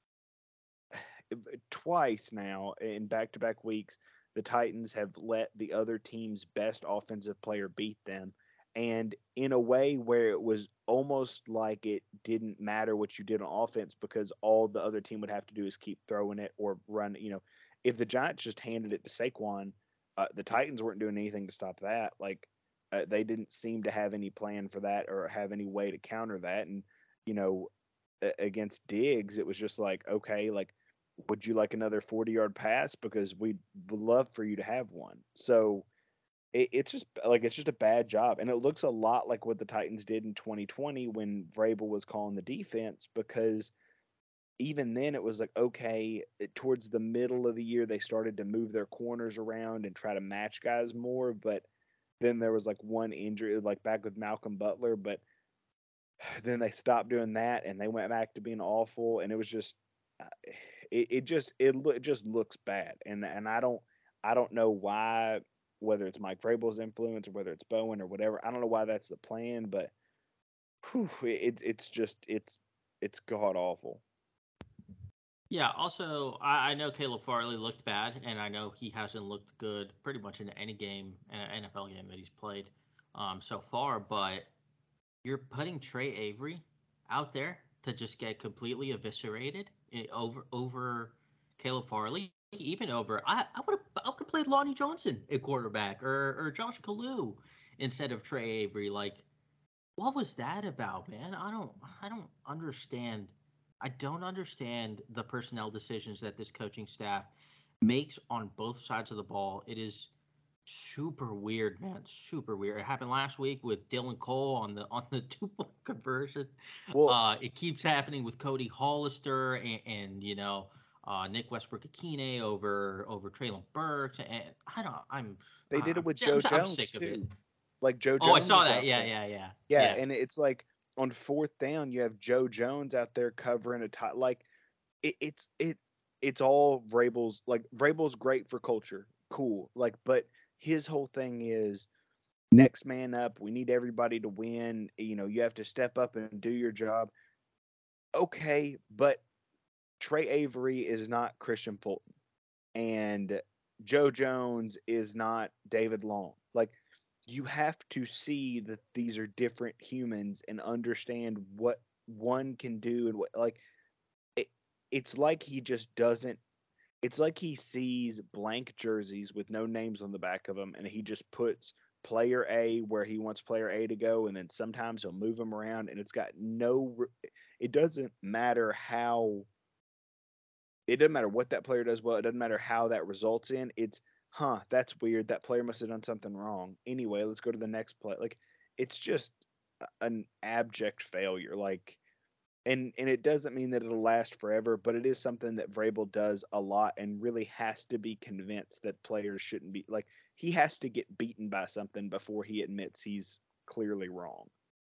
twice now in back-to-back weeks, the Titans have let the other team's best offensive player beat them. And in a way where it was almost like it didn't matter what you did on offense because all the other team would have to do is keep throwing it or run. You know, if the Giants just handed it to Saquon, uh, the Titans weren't doing anything to stop that. Like uh, they didn't seem to have any plan for that or have any way to counter that. And you know, against Diggs, it was just like, okay, like would you like another forty yard pass? Because we'd love for you to have one. So it, it's just like it's just a bad job. And it looks a lot like what the Titans did in twenty twenty when Vrabel was calling the defense, because even then it was like, okay, it, towards the middle of the year, they started to move their corners around and try to match guys more. But then there was like one injury, like back with Malcolm Butler. But then they stopped doing that and they went back to being awful. And it was just, uh, it, it just it, lo- it just looks bad, and and I don't I don't know why, whether it's Mike Vrabel's influence or whether it's Bowen or whatever. I don't know why that's the plan, but whew, it's it's just it's it's god awful. Yeah, also, I, I know Caleb Farley looked bad, and I know he hasn't looked good pretty much in any game, N F L game that he's played um, so far, but you're putting Trey Avery out there to just get completely eviscerated eh, over over Caleb Farley, even over I I would have I would have played Lonnie Johnson at quarterback or or Josh Kalu instead of Trey Avery. Like, what was that about, man? I don't I don't understand. I don't understand the personnel decisions that this coaching staff makes on both sides of the ball. It is super weird, man. Super weird. It happened last week with Dylan Cole on the on the two point conversion. Well, Uh, it keeps happening with Cody Hollister and, and you know uh, Nick Westbrook-Akine over over Traylon Burks, and I don't. I'm they did it I'm, with I'm, Joe I'm Jones sick of it. too. Like Joe Oh, I Jones saw was that. out Yeah, there. yeah, yeah, Yeah, yeah. and it's like on fourth down, you have Joe Jones out there covering a tie. Like it, it's it it's all Vrabel's. Like Vrabel's great for culture, cool. Like, but his whole thing is next man up. We need everybody to win. You know, you have to step up and do your job. Okay, but Trey Avery is not Christian Fulton, and Joe Jones is not David Long. Like, you have to see that these are different humans and understand what one can do and what like it, it's like he just doesn't it's like he sees blank jerseys with no names on the back of them and he just puts player A where he wants player A to go, and then sometimes he'll move them around and it's got no it doesn't matter how it doesn't matter what that player does well, it doesn't matter how that results in it's huh that's weird, that player must have done something wrong, anyway let's go to the next play. Like it's just an abject failure. Like and and it doesn't mean that it'll last forever, but it is something that Vrabel does a lot and really has to be convinced that players shouldn't be like he has to get beaten by something before he admits he's clearly wrong.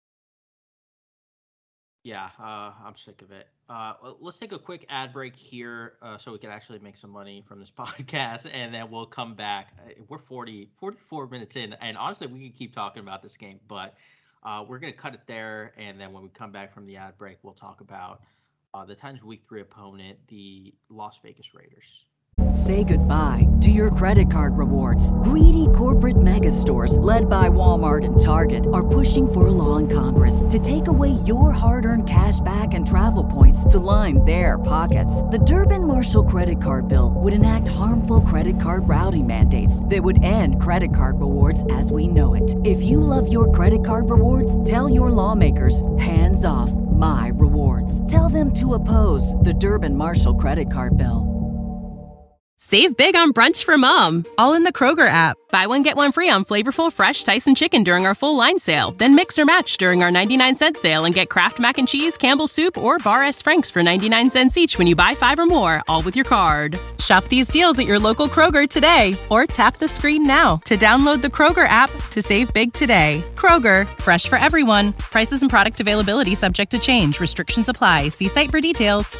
Yeah, uh, I'm sick of it. Uh, well, let's take a quick ad break here uh, so we can actually make some money from this podcast, and then we'll come back. Uh, We're forty, forty-four minutes in, and honestly, we could keep talking about this game, but uh, we're going to cut it there, and then when we come back from the ad break, we'll talk about uh, the Titans' week three opponent, the Las Vegas Raiders. Say goodbye to your credit card rewards. Greedy corporate mega stores, led by Walmart and Target, are pushing for a law in Congress to take away your hard-earned cash back and travel points to line their pockets. The Durbin-Marshall credit card bill would enact harmful credit card routing mandates that would end credit card rewards as we know it. If you love your credit card rewards, tell your lawmakers, hands off my rewards. Tell them to oppose the Durbin-Marshall credit card bill. Save big on brunch for mom, all in the Kroger app. Buy one, get one free on flavorful, fresh Tyson chicken during our full line sale. Then mix or match during our ninety-nine cent sale and get Kraft Mac and Cheese, Campbell's Soup, or Bar S. Frank's for ninety-nine cents each when you buy five or more, all with your card. Shop these deals at your local Kroger today, or tap the screen now to download the Kroger app to save big today. Kroger, fresh for everyone. Prices and product availability subject to change. Restrictions apply. See site for details.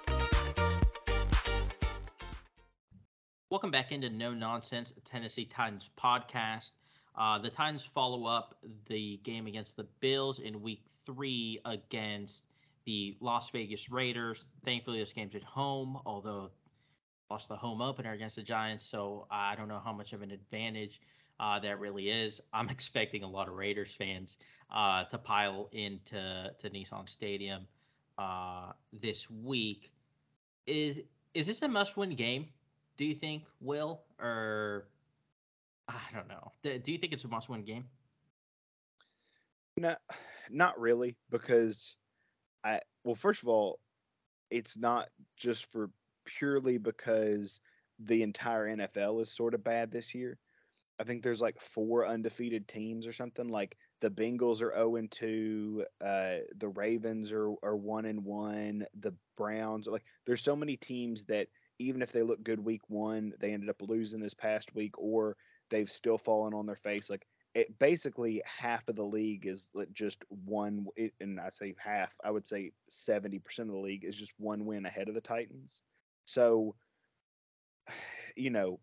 Welcome back into No Nonsense Tennessee Titans podcast. Uh, the Titans follow up the game against the Bills in week three against the Las Vegas Raiders. Thankfully, this game's at home, although lost the home opener against the Giants, so I don't know how much of an advantage uh, that really is. I'm expecting a lot of Raiders fans uh, to pile into to Nissan Stadium uh, this week. Is is this a must-win game? Do you think, Will, or I don't know. Do, do you think it's a must-win game? No, not really, because I well, first of all, it's not just for purely because the entire N F L is sort of bad this year. I think there's like four undefeated teams or something. Like the Bengals are zero and two, uh, the Ravens are are one and one, the Browns. Like there's so many teams that even if they look good week one, they ended up losing this past week, or they've still fallen on their face. Like it, basically half of the league is just one, it, and I say half, I would say seventy percent of the league is just one win ahead of the Titans. So, you know,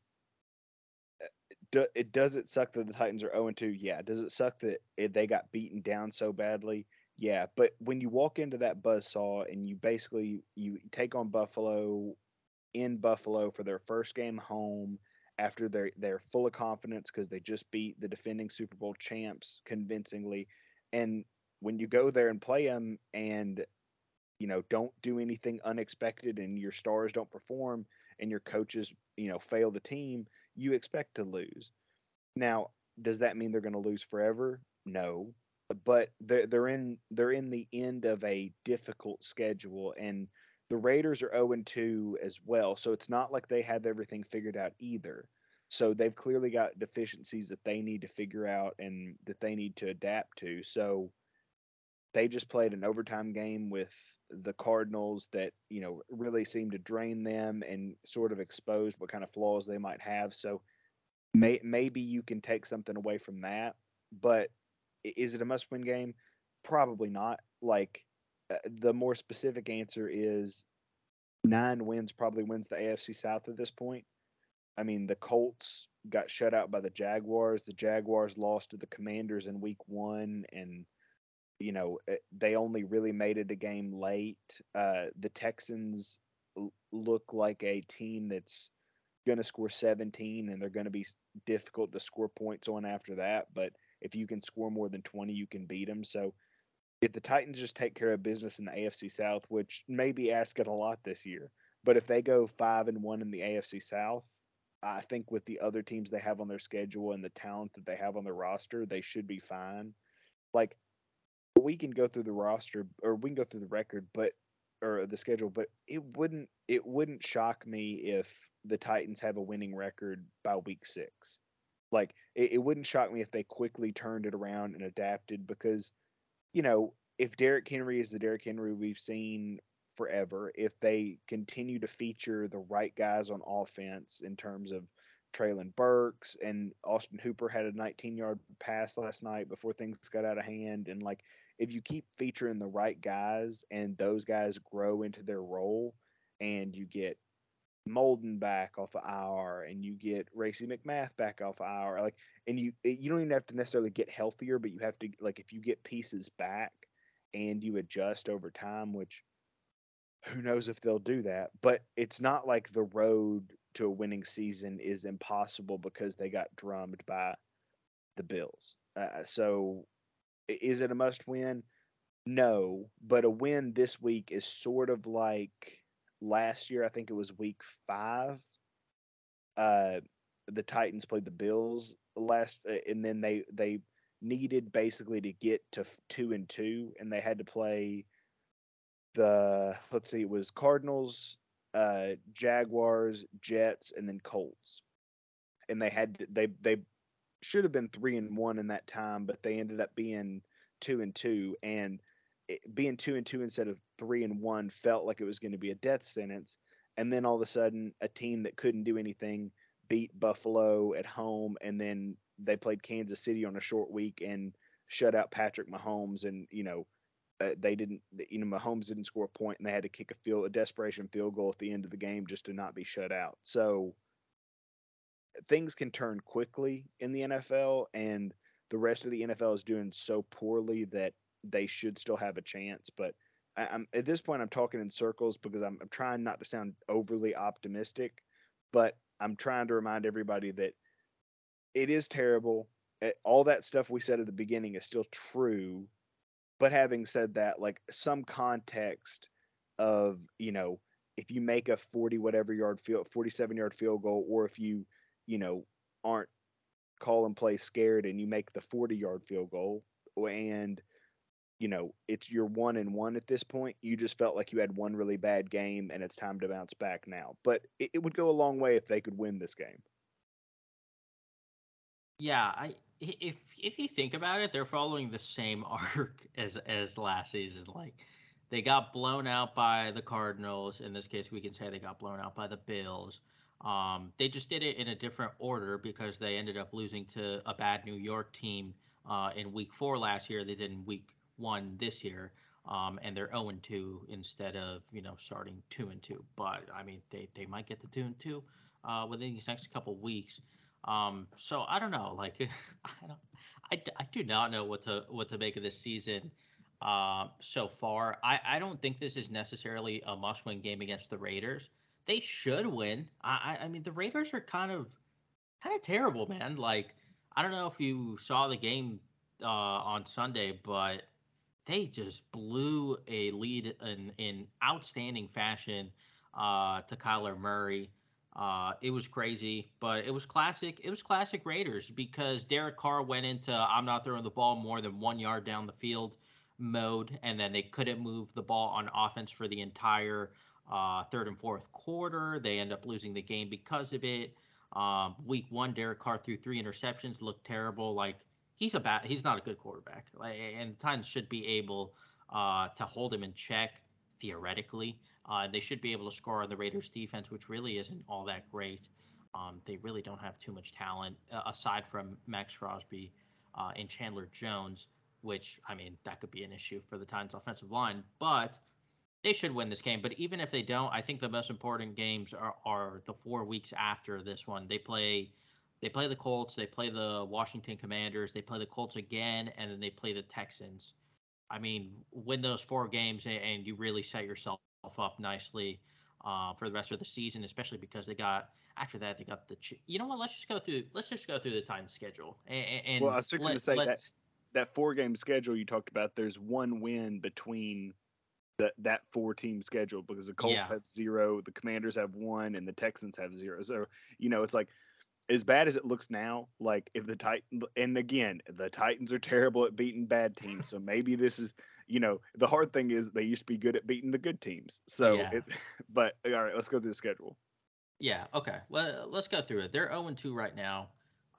do, it does it suck that the Titans are zero and two? Yeah. Does it suck that it, they got beaten down so badly? Yeah. But when you walk into that buzzsaw and you basically you take on Buffalo in Buffalo for their first game home after they're they're full of confidence because they just beat the defending Super Bowl champs convincingly, and when you go there and play them and you know don't do anything unexpected and your stars don't perform and your coaches you know fail the team, you expect to lose. Now, does that mean they're going to lose forever? No, but they're they're in they're in the end of a difficult schedule, and the Raiders are zero and two as well, so it's not like they have everything figured out either. So they've clearly got deficiencies that they need to figure out and that they need to adapt to. So they just played an overtime game with the Cardinals that, you know, really seemed to drain them and sort of exposed what kind of flaws they might have. So may, maybe you can take something away from that, but is it a must-win game? Probably not. Like, uh, the more specific answer is nine wins probably wins the A F C South at this point. I mean, the Colts got shut out by the Jaguars. The Jaguars lost to the Commanders in week one, and you know they only really made it a game late. Uh, the Texans l- look like a team that's going to score seventeen, and they're going to be difficult to score points on after that. But if you can score more than twenty, you can beat them. So if the Titans just take care of business in the A F C South, which may be asking a lot this year, but if they go five and one in the A F C South, I think with the other teams they have on their schedule and the talent that they have on their roster, they should be fine. Like we can go through the roster or we can go through the record, but or the schedule, but it wouldn't it wouldn't shock me if the Titans have a winning record by week six. Like it, it wouldn't shock me if they quickly turned it around and adapted because, you know, if Derrick Henry is the Derrick Henry we've seen forever, if they continue to feature the right guys on offense in terms of Traylon Burks and Austin Hooper had a nineteen-yard pass last night before things got out of hand, and like if you keep featuring the right guys and those guys grow into their role, and you get Molden back off of I R, and you get Racey McMath back off of I R, like, and you you don't even have to necessarily get healthier, but you have to, like, if you get pieces back and you adjust over time, which who knows if they'll do that, but it's not like the road to a winning season is impossible because they got drummed by the Bills. Uh, so is it a must win? No, but a win this week is sort of like last year. I think it was week five. Uh, the Titans played the Bills last, uh, and then they they needed basically to get to two and two, and they had to play the let's see, it was Cardinals, uh, Jaguars, Jets, and then Colts, and they had to, they they should have been three and one in that time, but they ended up being two and two, and it, being two and two instead of three and one felt like it was going to be a death sentence. And then all of a sudden, a team that couldn't do anything beat Buffalo at home, and then they played Kansas City on a short week and shut out Patrick Mahomes. And you know, uh, they didn't, you know, Mahomes didn't score a point, and they had to kick a field, a desperation field goal at the end of the game just to not be shut out. So things can turn quickly in the N F L, and the rest of the N F L is doing so poorly that they should still have a chance. But I, I'm at this point, I'm talking in circles because I'm, I'm trying not to sound overly optimistic, but I'm trying to remind everybody that it is terrible. All that stuff we said at the beginning is still true. But having said that, like some context of, you know, if you make a forty whatever yard field, forty-seven yard field goal, or if you, you know, aren't call and play scared and you make the forty yard field goal, and you know it's your one and one at this point, you just felt like you had one really bad game and it's time to bounce back now. But it, it would go a long way if they could win this game. Yeah, I if if you think about it, they're following the same arc as as last season. Like they got blown out by the Cardinals. In this case, we can say they got blown out by the Bills. Um, they just did it in a different order because they ended up losing to a bad New York team uh, in Week Four last year. They did in Week One this year, um, and they're zero and two instead of you know starting two and two. But I mean, they they might get to two and two uh, within these next couple weeks. Um, so I don't know, like I don't, I, I do not know what to what to make of this season uh, so far. I, I don't think this is necessarily a must-win game against the Raiders. They should win. I I mean the Raiders are kind of kind of terrible, man. Like I don't know if you saw the game uh, on Sunday, but they just blew a lead in in outstanding fashion uh, to Kyler Murray. Uh, it was crazy, but it was classic. It was classic Raiders because Derek Carr went into I'm not throwing the ball more than one yard down the field mode, and then they couldn't move the ball on offense for the entire uh, third and fourth quarter. They end up losing the game because of it. Um, week one, Derek Carr threw three interceptions, looked terrible. Like he's a bad, he's not a good quarterback, like, and the Titans should be able uh, to hold him in check theoretically. Uh, they should be able to score on the Raiders defense, which really isn't all that great. Um, they really don't have too much talent uh, aside from Max Crosby uh, and Chandler Jones, which, I mean, that could be an issue for the Titans offensive line, but they should win this game. But even if they don't, I think the most important games are, are the four weeks after this one. They play they play the Colts, they play the Washington Commanders, they play the Colts again, and then they play the Texans. I mean, win those four games and, and you really set yourself up nicely uh, for the rest of the season, especially because they got after that they got the you know what let's just go through let's just go through the Titans schedule and, and well I was just going to say let, that that four game schedule you talked about, there's one win between that that four team schedule because the Colts yeah. have zero, the Commanders have one, and the Texans have zero. So you know it's like as bad as it looks now, like if the Titans, and again, the Titans are terrible at beating bad teams. So maybe this is, you know, the hard thing is they used to be good at beating the good teams. So, yeah. it, but all right, let's go through the schedule. Yeah. Okay. Let, let's go through it. They're zero and two right now.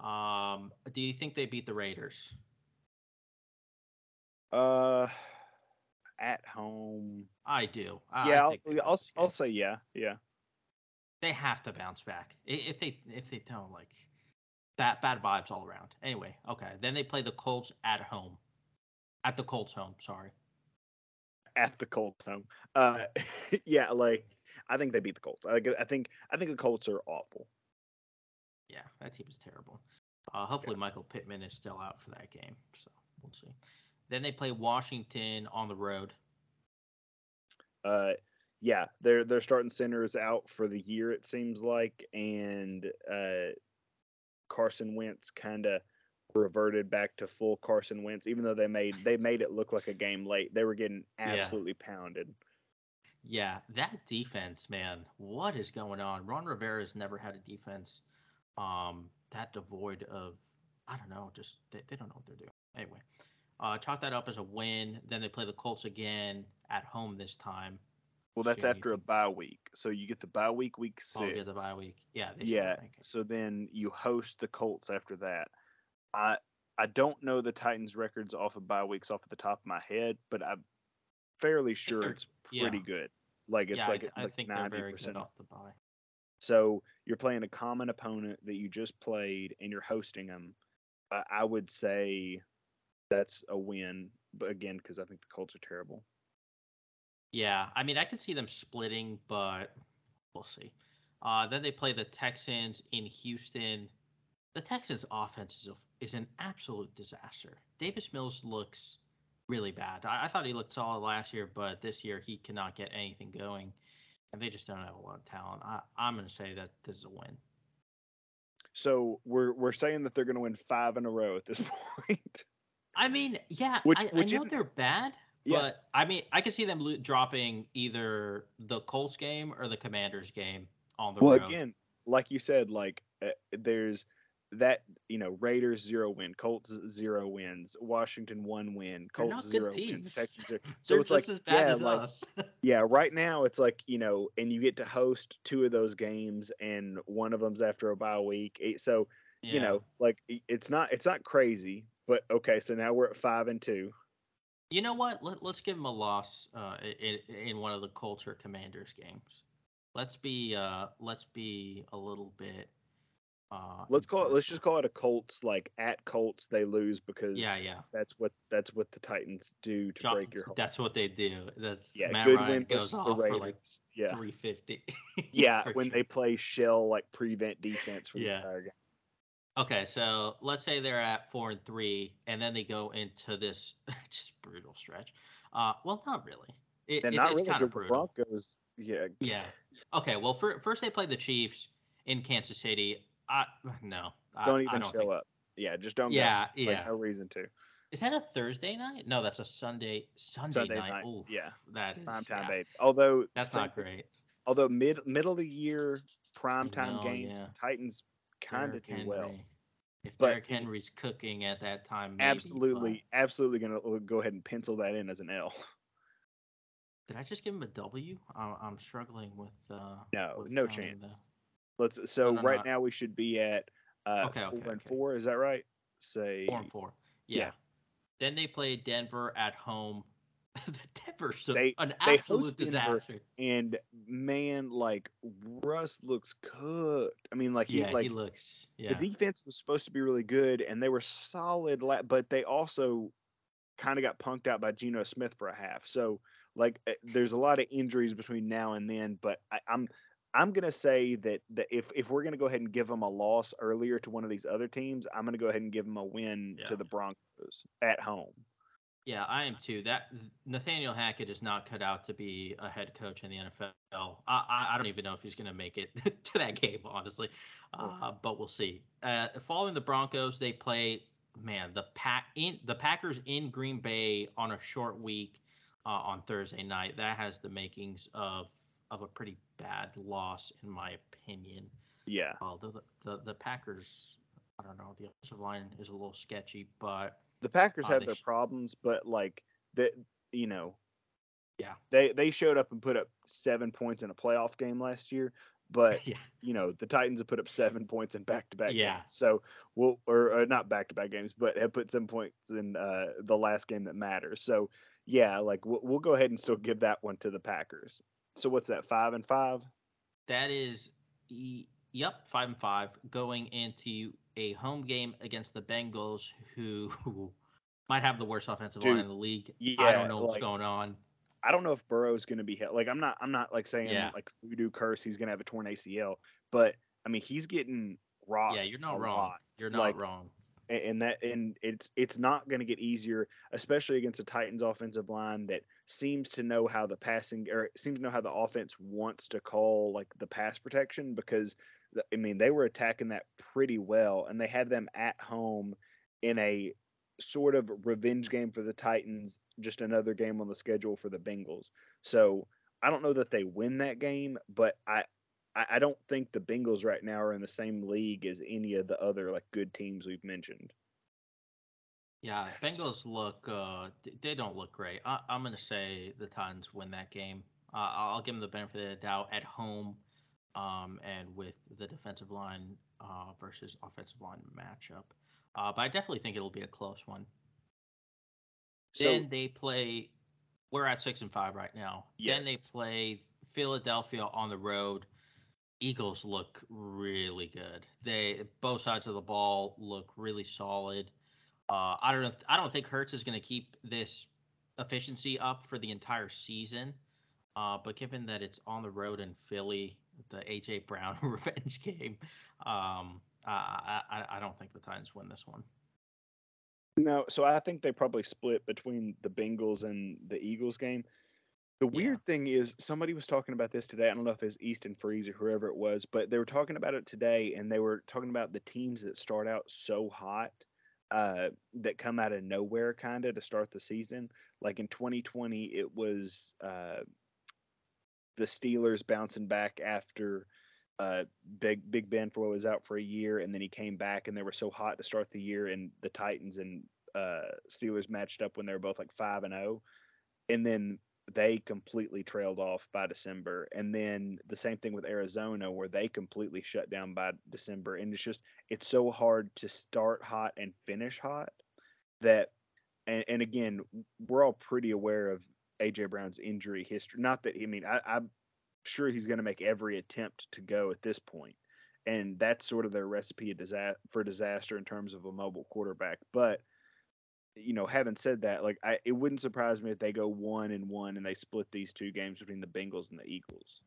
Um, do you think they beat the Raiders? Uh, At home. I do. I, Yeah, I I'll think they I'll, win this I'll game. say yeah, yeah. They have to bounce back. I- If they if they don't, like, bad bad vibes all around. Anyway, okay. Then they play the Colts at home. At the Colts home, sorry. At the Colts home. Uh, yeah, like I think they beat the Colts. I, I think I think the Colts are awful. Yeah, that team is terrible. Uh, hopefully Michael Pittman is still out for that game, so we'll see. Then they play Washington on the road. Uh, yeah, their their starting center is out for the year, it seems like, and uh, Carson Wentz kind of reverted back to full Carson Wentz, even though they made they made it look like a game late. They were getting absolutely yeah. pounded. Yeah, that defense, man, what is going on? Ron Rivera's never had a defense um, that devoid of, I don't know, just they, they don't know what they're doing. Anyway, uh, chalk that up as a win. Then they play the Colts again at home this time. Well, that's Shane, after a bye week. So you get the bye week week six. Oh, get the bye week. Yeah. Yeah. So then you host the Colts after that. I I don't know the Titans' records off of bye weeks off the top of my head, but I'm fairly sure it's pretty yeah. good. Like it's yeah, like, I, th- like I think ninety percent they're very good off the bye. So you're playing a common opponent that you just played, and you're hosting them. Uh, I would say that's a win, but again, because I think the Colts are terrible. Yeah, I mean, I can see them splitting, but we'll see. Uh, then they play the Texans in Houston. The Texans' offense is, a, is an absolute disaster. Davis Mills looks really bad. I, I thought he looked solid last year, but this year he cannot get anything going, and they just don't have a lot of talent. I, I'm going to say that this is a win. So we're we're saying that they're going to win five in a row at this point. I mean, yeah, which, I, which I know they're bad. Yeah. But, I mean, I could see them lo- dropping either the Colts game or the Commanders game on the well, road. Well, again, like you said, like uh, there's that, you know, Raiders zero win, Colts zero wins, Washington one win, Colts zero wins, Texans zero. So They're it's just like, as bad yeah, as like, us. yeah, right now it's like, you know, and you get to host two of those games, and one of them's after a bye week. So, yeah. you know, like it's not it's not crazy, but okay. So now we're at five and two. You know what? Let, let's give them a loss uh, in, in one of the Colts or Commanders games. Let's be uh, let's be a little bit. Uh, let's call it. Let's just call it a Colts. Like at Colts, they lose because yeah, yeah. That's what that's what the Titans do to John, break your heart. That's what they do. That's yeah. Matt Good Ryan win goes versus off the for like yeah. three fifty. yeah, when sure. they play shell like prevent defense for yeah. the entire game. Okay, so let's say they're at four and three, and then they go into this just brutal stretch. Uh, well, not really. It, They're it, not it's really kind of brutal. The Broncos, yeah. Yeah. Okay. Well, for, first they play the Chiefs in Kansas City. I no. Don't I, even I don't show think... up. Yeah, just don't. Yeah, go. Like, yeah. no reason to. Is that a Thursday night? No, that's a Sunday. Sunday, Sunday night. night. Ooh, yeah. That is primetime, yeah. babe. Although that's not great. Although mid middle of the year primetime no, games, yeah. the Titans kind of do Henry. well. If but Derrick Henry's cooking at that time, maybe, absolutely, but... absolutely gonna go ahead and pencil that in as an L. Did I just give him a W? I'm struggling with. Uh, no, with no chance. The... Let's. So no, no, right no. now we should be at uh, okay, four okay, and okay. four. Is that right? Say four and four. Yeah. yeah. Then they play Denver at home. Denver's so, they, an they absolute disaster. Denver, and man, like Russ looks cooked. I mean, like he yeah, like he looks. Yeah. The defense was supposed to be really good, and they were solid, but they also kind of got punked out by Geno Smith for a half. So, like, there's a lot of injuries between now and then. But I, I'm I'm gonna say that, that if if we're gonna go ahead and give them a loss earlier to one of these other teams, I'm gonna go ahead and give them a win yeah. to the Broncos at home. Yeah, I am too. That Nathaniel Hackett is not cut out to be a head coach in the N F L. I I, I don't even know if he's going to make it to that game, honestly. Uh, but we'll see. Uh, following the Broncos, they play man the pack in the Packers in Green Bay on a short week uh, on Thursday night. That has the makings of of a pretty bad loss, in my opinion. Yeah. Although the, the the Packers, I don't know, the offensive line is a little sketchy, but. The Packers uh, have their sh- problems, but like that, you know, yeah, they they showed up and put up seven points in a playoff game last year. but Yeah. you know, the Titans have put up seven points in back-to-back Yeah. games. So we'll, or, or not back-to-back games, but have put seven points in uh, the last game that matters. So yeah, like we'll, we'll go ahead and still give that one to the Packers. So what's that? Five and five? That is, e- yep, five and five going into a home game against the Bengals, who might have the worst offensive line Dude, in the league. I yeah, don't know what's like going on. I don't know if Burrow's going to be hit. Like I'm not I'm not like saying Yeah. like voodoo curse he's going to have a torn A C L, but I mean he's getting Yeah, rocked you're a not wrong. lot. You're not Like wrong. a- and that and it's it's not going to get easier, especially against a Titans offensive line that seems to know how the passing or seems to know how the offense wants to call like the pass protection because the, I mean they were attacking that pretty well and they had them at home in a sort of revenge game for the Titans, just another game on the schedule for the Bengals. So I don't know that they win that game, but I I I don't think the Bengals right now are in the same league as any of the other like good teams we've mentioned. Yeah, Bengals look. Uh, d- they don't look great. I, I'm gonna say the Titans win that game. Uh, I'll give them the benefit of the doubt at home, um, and with the defensive line uh, versus offensive line matchup. Uh, but I definitely think it'll be a close one. So Then they play. We're at six and five right now. Then they yes, play Philadelphia on the road. Eagles look really good. They both sides of the ball look really solid. Uh, I don't know. I don't think Hurts is going to keep this efficiency up for the entire season. Uh, but given that it's on the road in Philly, the A J Brown revenge game, um, I, I I don't think the Titans win this one. no. So I think they probably split between the Bengals and the Eagles game. The Yeah. weird thing is, somebody was talking about this today. I don't know if it's Easton Freeze or whoever it was, but they were talking about it today, and they were talking about the teams that start out so hot, uh, that come out of nowhere, kind of to start the season. Like in twenty twenty, it was uh, the Steelers bouncing back after uh, Big Big Ben for was out for a year, and then he came back, and they were so hot to start the year, and the Titans and uh, Steelers matched up when they were both like five and zero, and then they completely trailed off by December. And then the same thing with Arizona, where they completely shut down by December. And it's just, it's so hard to start hot and finish hot that, and, and again, we're all pretty aware of A J Brown's injury history. Not that, I mean, I, I'm sure he's going to make every attempt to go at this point. And that's sort of their recipe of disa- for disaster in terms of a mobile quarterback. But you know, having said that, like I, it wouldn't surprise me if they go one and one and they split these two games between the Bengals and the Eagles.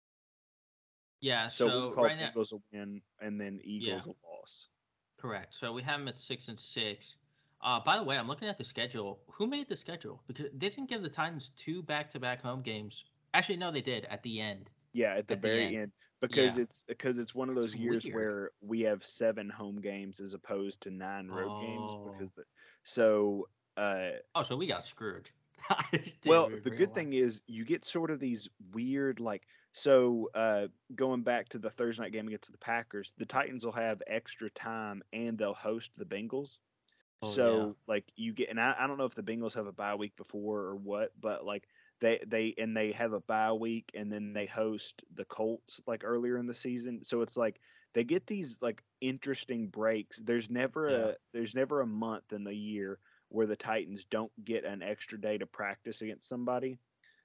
Yeah. So we'll So call right now, Bengals a win and then yeah, Eagles a loss. correct. So we have them at six and six. Uh, by the way, I'm looking at the schedule. Who made the schedule? Because they didn't give the Titans two back-to-back home games. Actually, no, they did at the end. Yeah, at the At the very end. end, because Yeah. it's because it's one of That's those years weird. where we have seven home games as opposed to nine road games Oh. because the so uh Oh, so we got screwed. I didn't well, even the good realize. thing is you get sort of these weird like so uh going back to the Thursday night game against the Packers, the Titans will have extra time and they'll host the Bengals. Oh yeah. So like you get, and I, I don't know if the Bengals have a bye week before or what, but like they they and they have a bye week and then they host the Colts like earlier in the season. So it's like they get these like interesting breaks. There's never Yeah. a there's never a month in the year where the Titans don't get an extra day to practice against somebody.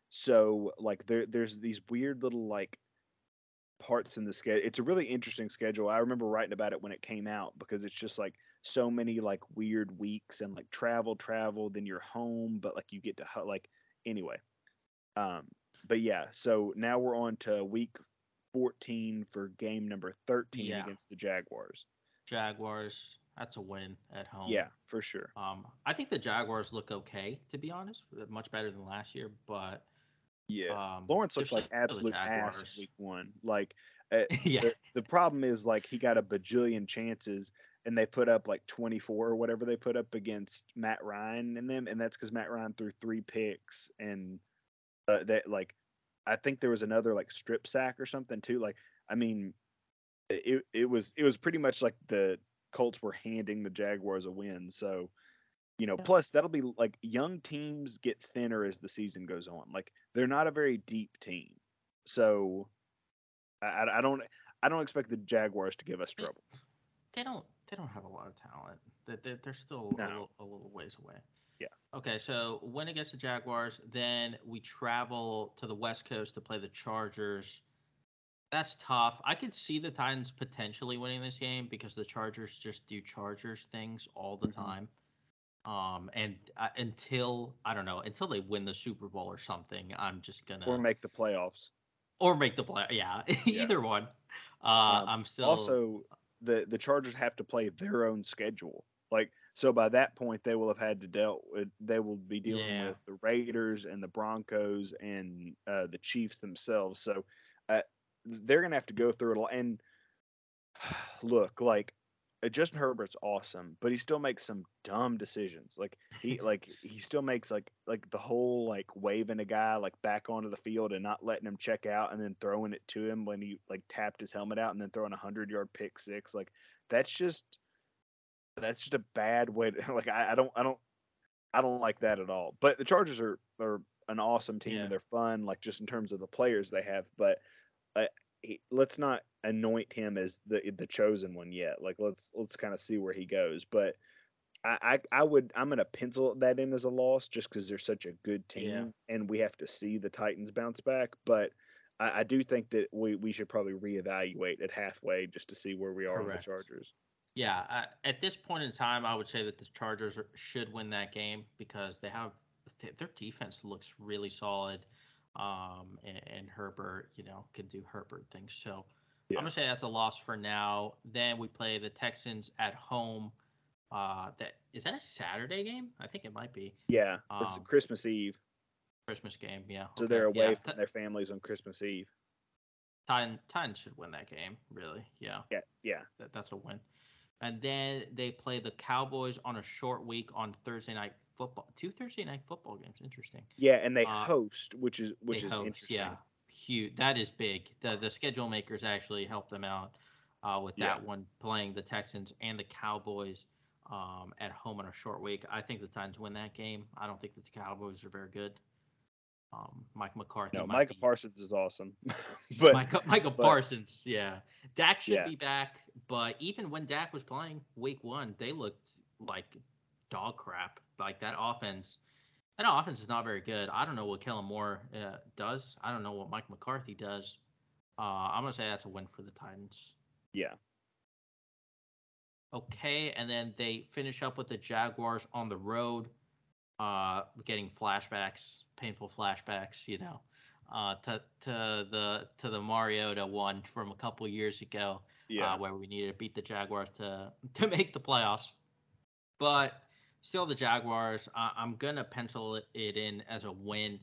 So like there there's these weird little like parts in the schedule. It's a really interesting schedule. I remember writing about it when it came out because it's just like so many like weird weeks and like travel, travel, then you're home, but like you get to hu- like anyway. Um, but yeah, so now we're on to week fourteen for game number thirteen Yeah. against the Jaguars. Jaguars. That's a win at home. Yeah, for sure. Um, I think the Jaguars look okay, to be honest. Much better than last year, but Yeah, um, Lawrence they're looked like still the absolute ass in Jaguars. week one. Like, uh, Yeah. the the problem is like he got a bajillion chances, and they put up like twenty-four or whatever they put up against Matt Ryan and them, and that's because Matt Ryan threw three picks and uh, that like I think there was another like strip sack or something too. Like, I mean, it it was it was pretty much like the Colts were handing the Jaguars a win. So you know, plus that'll be like young teams get thinner as the season goes on. Like they're not a very deep team. So I, I don't I don't expect the Jaguars to give us They, trouble. they don't they don't have a lot of talent. They, they, they're still a No. little, a little ways away. Yeah. Okay, so win against the Jaguars, then we travel to the West Coast to play the Chargers. That's tough. I could see the Titans potentially winning this game because the Chargers just do Chargers things all the Mhm. time. Um, and uh, until I don't know, until they win the Super Bowl or something, I'm just gonna Or make the playoffs. or make the play. Yeah, Yeah. either one. Uh, Um, I'm still also, the the Chargers have to play their own schedule. Like so, by that point, they will have had to dealt with. They will be dealing yeah. with the Raiders and the Broncos and uh, the Chiefs themselves. So uh, they're gonna have to go through it all. And look, like uh, Justin Herbert's awesome, but he still makes some dumb decisions. Like he like he still makes like like the whole like waving a guy like back onto the field and not letting him check out and then throwing it to him when he like tapped his helmet out and then throwing a hundred yard pick six. Like that's just that's just a bad way to like I, I don't I don't I don't like that at all. But the Chargers are are an awesome team Yeah. and they're fun, like just in terms of the players they have. But uh, he, let's not anoint him as the the chosen one yet. Like let's let's kind of see where he goes. But I, I I would I'm gonna pencil that in as a loss just because they're such a good team Yeah. and we have to see the Titans bounce back. But I, I do think that we, we should probably reevaluate at halfway just to see where we are on the Correct. Chargers. Yeah, uh, at this point in time, I would say that the Chargers are, should win that game because they have th- their defense looks really solid, um, and, and Herbert, you know, can do Herbert things. So Yeah. I'm gonna say that's a loss for now. Then we play the Texans at home. Uh, that is that a Saturday game? I think it might be. Yeah, it's Um, Christmas Eve, Christmas game. Yeah. so Okay. they're away Yeah. from T- their families on Christmas Eve. Titan Titans should win that game. Really. Yeah. Yeah, yeah, That, that's a win. And then they play the Cowboys on a short week on Thursday night football. Two Thursday night football games. Interesting. yeah, and they Uh, host, which is which they is host. interesting. Yeah, huge. That is big. The the schedule makers actually helped them out uh, with that Yeah. one, playing the Texans and the Cowboys um, at home on a short week. I think the Titans win that game. I don't think that the Cowboys are very good. Um, Mike McCarthy. No, might Micah be, Parsons is awesome, but Michael, Michael but- Parsons, yeah. Dak should Yeah. be back, but even when Dak was playing week one, they looked like dog crap. Like that offense, that offense is not very good. I don't know what Kellen Moore uh, does. I don't know what Mike McCarthy does. Uh, I'm gonna say that's a win for the Titans. yeah, Okay, and then they finish up with the Jaguars on the road, uh, getting flashbacks, painful flashbacks, you know, uh, to to the to the Mariota one from a couple years ago, yeah, uh, where we needed to beat the Jaguars to to make the playoffs. But still, the Jaguars, I, I'm gonna pencil it, it in as a win.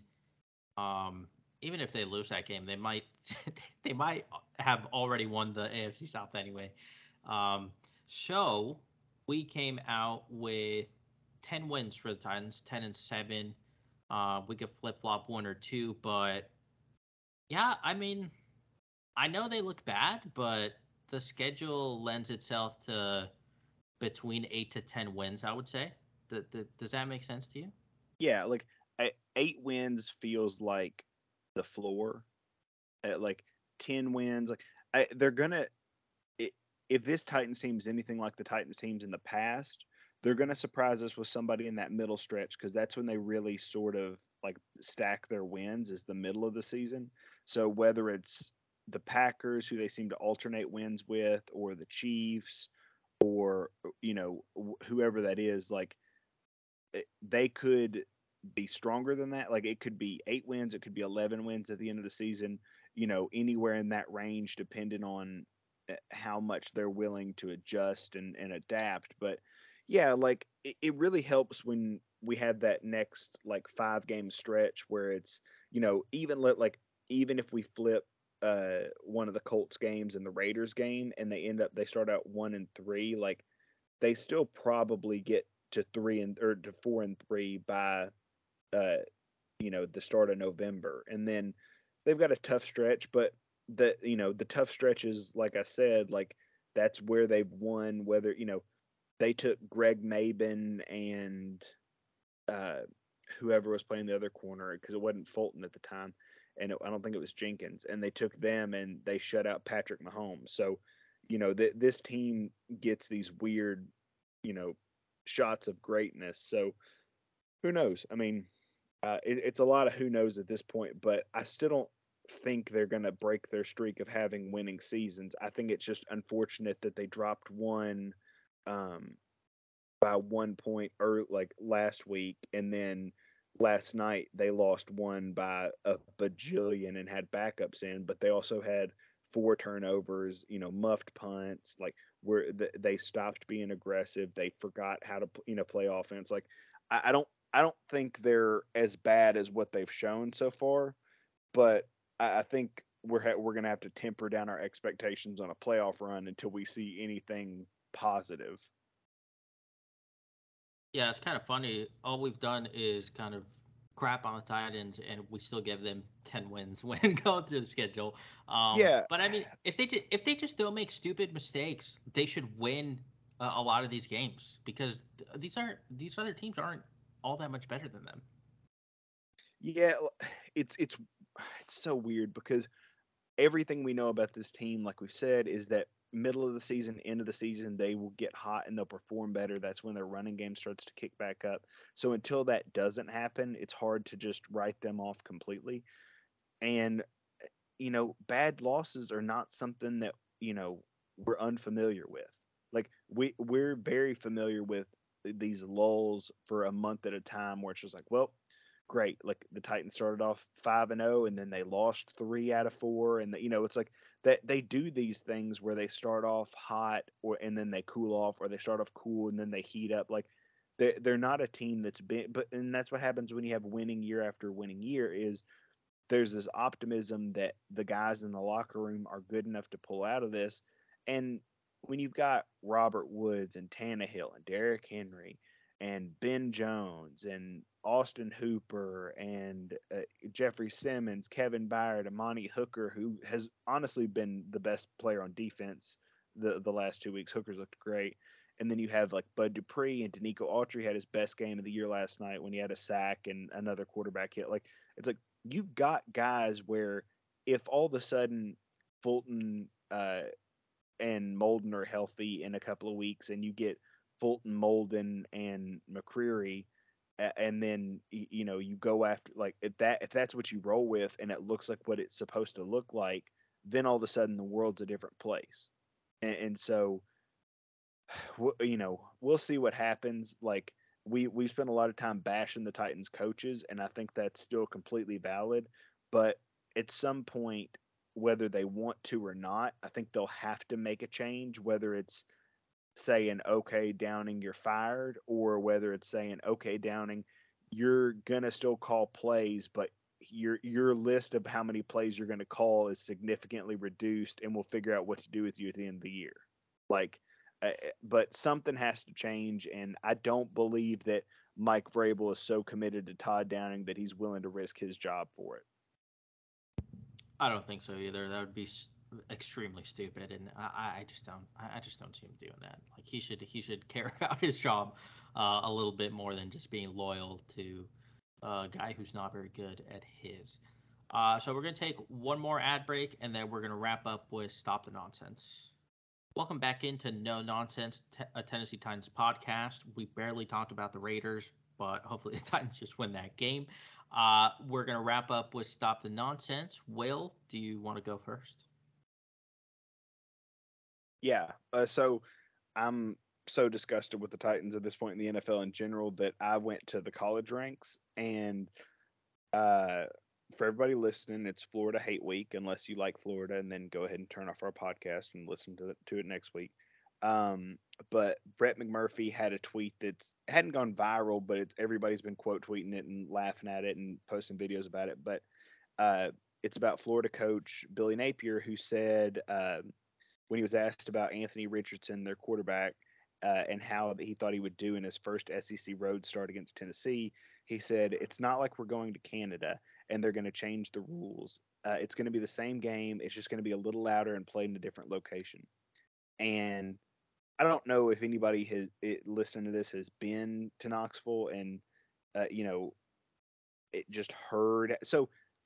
Um, even if they lose that game, they might they might have already won the A F C South anyway. Um, so we came out with ten wins for the Titans, ten and seven. Uh, we could flip flop one or two, but yeah, I mean, I know they look bad, but the schedule lends itself to between eight to ten wins. I would say. Th- th- does that make sense to you? yeah. Like I, eight wins feels like the floor. At like ten wins, like I, they're gonna. i- If this Titans team is anything like the Titans teams in the past, they're gonna surprise us with somebody in that middle stretch because that's when they really sort of like stack their wins is the middle of the season. So whether it's the Packers, who they seem to alternate wins with, or the Chiefs, or you know wh- whoever that is, like it- they could be stronger than that. Like it could be eight wins, it could be eleven wins at the end of the season. You know, anywhere in that range, depending on uh, how much they're willing to adjust and, and adapt. But yeah, like it, it really helps when we have that next like five game stretch where it's you know even let like even if we flip uh one of the Colts games and the Raiders game and they end up they start out one and three like they still probably get to three and or to four and three by uh you know the start of November, and then they've got a tough stretch, but the you know the tough stretches, like I said, like that's where they've won. Whether you know they took Greg Maben and uh, whoever was playing the other corner because it wasn't Fulton at the time, and it, I don't think it was Jenkins, and they took them and they shut out Patrick Mahomes. So, you know, th- this team gets these weird, you know, shots of greatness. So who knows? I mean, uh, it, it's a lot of who knows at this point, but I still don't think they're going to break their streak of having winning seasons. I think it's just unfortunate that they dropped one um, by one point or like last week, and then last night they lost one by a bajillion and had backups in, but they also had four turnovers, you know, muffed punts, like where they stopped being aggressive. They forgot how to, you know, play offense. Like I, I don't, I don't think they're as bad as what they've shown so far, but I, I think we're ha- we're gonna have to temper down our expectations on a playoff run until we see anything positive. Yeah, it's kind of funny. All we've done is kind of crap on the Titans, and we still give them ten wins when going through the schedule. Um, Yeah, but I mean, if they ju- if they just don't make stupid mistakes, they should win uh, a lot of these games because th- these aren't these other teams aren't all that much better than them. yeah, it's it's it's so weird because everything we know about this team, like we said, is that middle of the season, end of the season, they will get hot and they'll perform better. That's when their running game starts to kick back up. So until that doesn't happen, it's hard to just write them off completely. And you know, bad losses are not something that, you know, we're unfamiliar with. Like we we're very familiar with these lulls for a month at a time where it's just like, well, great. Like the Titans started off five and zero, and then they lost three out of four, and the, you know, it's like that they do these things where they start off hot, or and then they cool off, or they start off cool and then they heat up. Like they they're not a team that's been, but and that's what happens when you have winning year after winning year is there's this optimism that the guys in the locker room are good enough to pull out of this. And when you've got Robert Woods and Tannehill and Derrick Henry and Ben Jones and Austin Hooper and uh, Jeffrey Simmons, Kevin Byard, Amani Hooker, who has honestly been the best player on defense the the last two weeks. Hooker's looked great. And then you have like Bud Dupree and Danico Autry had his best game of the year last night when he had a sack and another quarterback hit. Like it's like you've got guys where if all of a sudden Fulton uh, and Molden are healthy in a couple of weeks, and you get Fulton, Molden, and McCreary, and then you know you go after like if that if that's what you roll with, and it looks like what it's supposed to look like, then all of a sudden the world's a different place, and, and so you know we'll see what happens. Like we we spent a lot of time bashing the Titans coaches, and I think that's still completely valid. But at some point, whether they want to or not, I think they'll have to make a change. Whether it's saying, "Okay, Downing, you're fired," or whether it's saying, "Okay, Downing, you're gonna still call plays, but your your list of how many plays you're gonna call is significantly reduced, and we'll figure out what to do with you at the end of the year." Like uh, but something has to change, and I don't believe that Mike Vrabel is so committed to Todd Downing that he's willing to risk his job for it. I don't think so either. That would be extremely stupid, and I, I just don't. I just don't see him doing that. Like he should, he should care about his job uh, a little bit more than just being loyal to a guy who's not very good at his. Uh, so we're gonna take one more ad break, and then we're gonna wrap up with Stop the Nonsense. Welcome back into No Nonsense, T- a Tennessee Titans podcast. We barely talked about the Raiders, but hopefully the Titans just win that game. Uh, we're going to wrap up with Stop the Nonsense. Will, do you want to go first? Yeah. Uh, so I'm so disgusted with the Titans at this point in the N F L in general that I went to the college ranks. And uh, for everybody listening, it's Florida Hate Week, unless you like Florida, and then go ahead and turn off our podcast and listen to it, to it next week. Um, but Brett McMurphy had a tweet that's hadn't gone viral, but it's, everybody's been quote tweeting it and laughing at it and posting videos about it. But uh, it's about Florida coach Billy Napier, who said uh, when he was asked about Anthony Richardson, their quarterback, uh, and how he thought he would do in his first S E C road start against Tennessee, he said, "It's not like we're going to Canada and they're going to change the rules. Uh, it's going to be the same game. It's just going to be a little louder and played in a different location." And I don't know if anybody has it, listening to this has been to Knoxville and uh, you know it just heard. So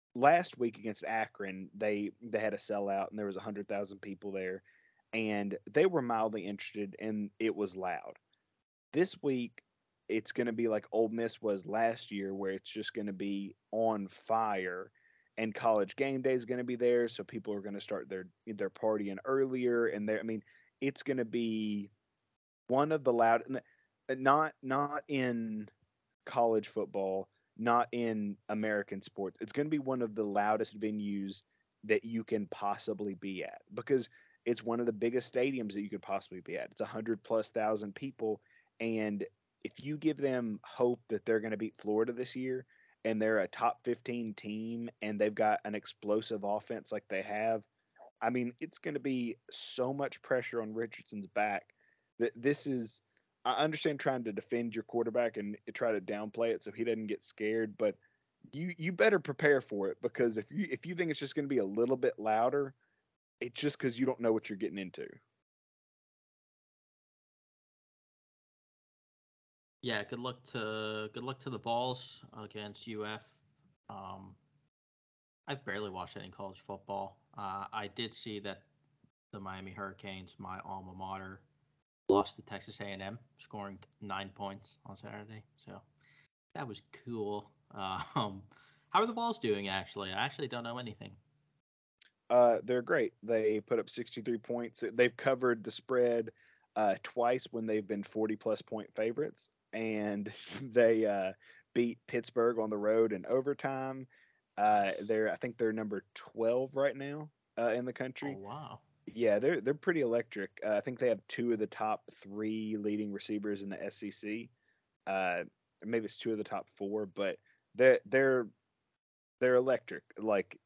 last week against Akron, they they had a sellout and there was a hundred thousand people there, and they were mildly interested and it was loud. This week, it's going to be like Ole Miss was last year, where it's just going to be on fire, and College Game Day is going to be there, so people are going to start their their partying earlier, and there. I mean, it's going to be one of the loud, not not in college football, not in American sports. It's going to be one of the loudest venues that you can possibly be at, because it's one of the biggest stadiums that you could possibly be at. It's a hundred plus thousand people, and if you give them hope that they're going to beat Florida this year, and they're a top fifteen team and they've got an explosive offense like they have, I mean, it's going to be so much pressure on Richardson's back that this is. I understand trying to defend your quarterback and try to downplay it so he doesn't get scared, but you you better prepare for it, because if you if you think it's just going to be a little bit louder, it's just because you don't know what you're getting into. Yeah, good luck to good luck to the Vols against U F. Um, I've barely watched any college football. Uh, I did see that the Miami Hurricanes, my alma mater, lost to Texas A and M, scoring nine points on Saturday. So that was cool. Uh, um, how are the Vols doing, actually? I actually don't know anything. Uh, they're great. They put up sixty-three points. They've covered the spread uh, twice when they've been forty-plus point favorites, and they uh, beat Pittsburgh on the road in overtime. Uh, they're I think they're number twelve right now uh, in the country. Oh, wow. Yeah, they're they're pretty electric. Uh, I think they have two of the top three leading receivers in the S E C. Uh, maybe it's two of the top four, but they're they're they're electric. Like,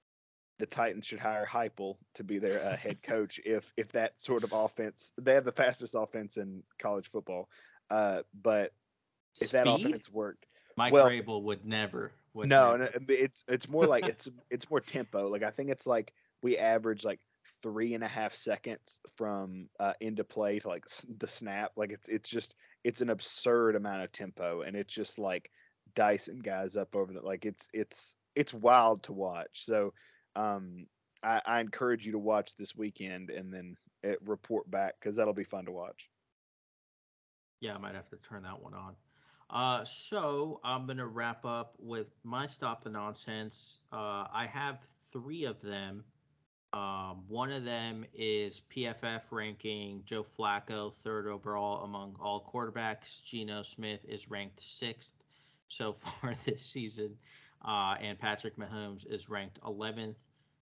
the Titans should hire Heupel to be their uh, head coach if if that sort of offense. They have the fastest offense in college football, uh, but if Speed? that offense worked, Mike well, Vrabel would never. Would no, never. no, it's it's more like it's it's more tempo. Like, I think it's like we average like three and a half seconds from uh, into play to like the snap. Like, it's it's just it's an absurd amount of tempo, and it's just like dicing guys up over the like it's it's it's wild to watch. So um, I, I encourage you to watch this weekend and then it, report back, because that'll be fun to watch. Yeah, I might have to turn that one on. Uh, so I'm gonna wrap up with my stop the nonsense. Uh, I have three of them. Um, one of them is P F F ranking Joe Flacco third overall among all quarterbacks. Geno Smith is ranked sixth so far this season, uh, and Patrick Mahomes is ranked eleventh.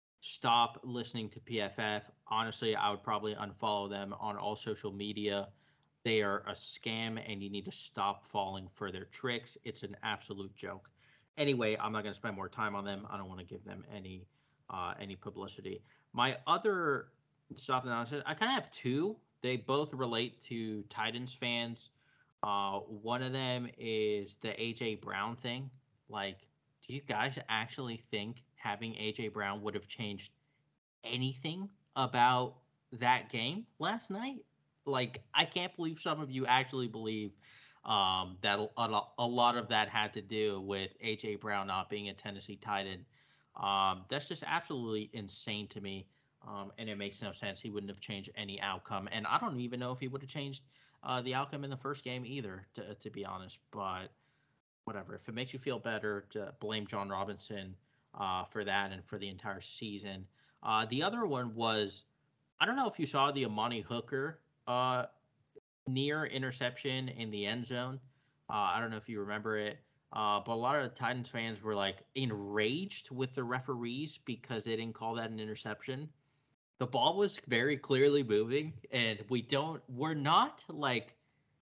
Stop listening to P F F. Honestly, I would probably unfollow them on all social media. They are a scam, and you need to stop falling for their tricks. It's an absolute joke. Anyway, I'm not going to spend more time on them. I don't want to give them any uh, any publicity. My other stuff, I kind of have two. They both relate to Titans fans. Uh, one of them is the A J Brown thing. Like, do you guys actually think having A J Brown would have changed anything about that game last night? Like, I can't believe some of you actually believe um, that a, a lot of that had to do with A J Brown not being a Tennessee Titan. Um, that's just absolutely insane to me, um, and it makes no sense. He wouldn't have changed any outcome, and I don't even know if he would have changed uh, the outcome in the first game either, to, to be honest. But whatever. If it makes you feel better, to blame John Robinson uh, for that and for the entire season. Uh, the other one was, I don't know if you saw the Amani Hooker uh, near interception in the end zone. Uh, I don't know if you remember it, uh, but a lot of the Titans fans were like enraged with the referees because they didn't call that an interception. The ball was very clearly moving, and we don't, we're not like,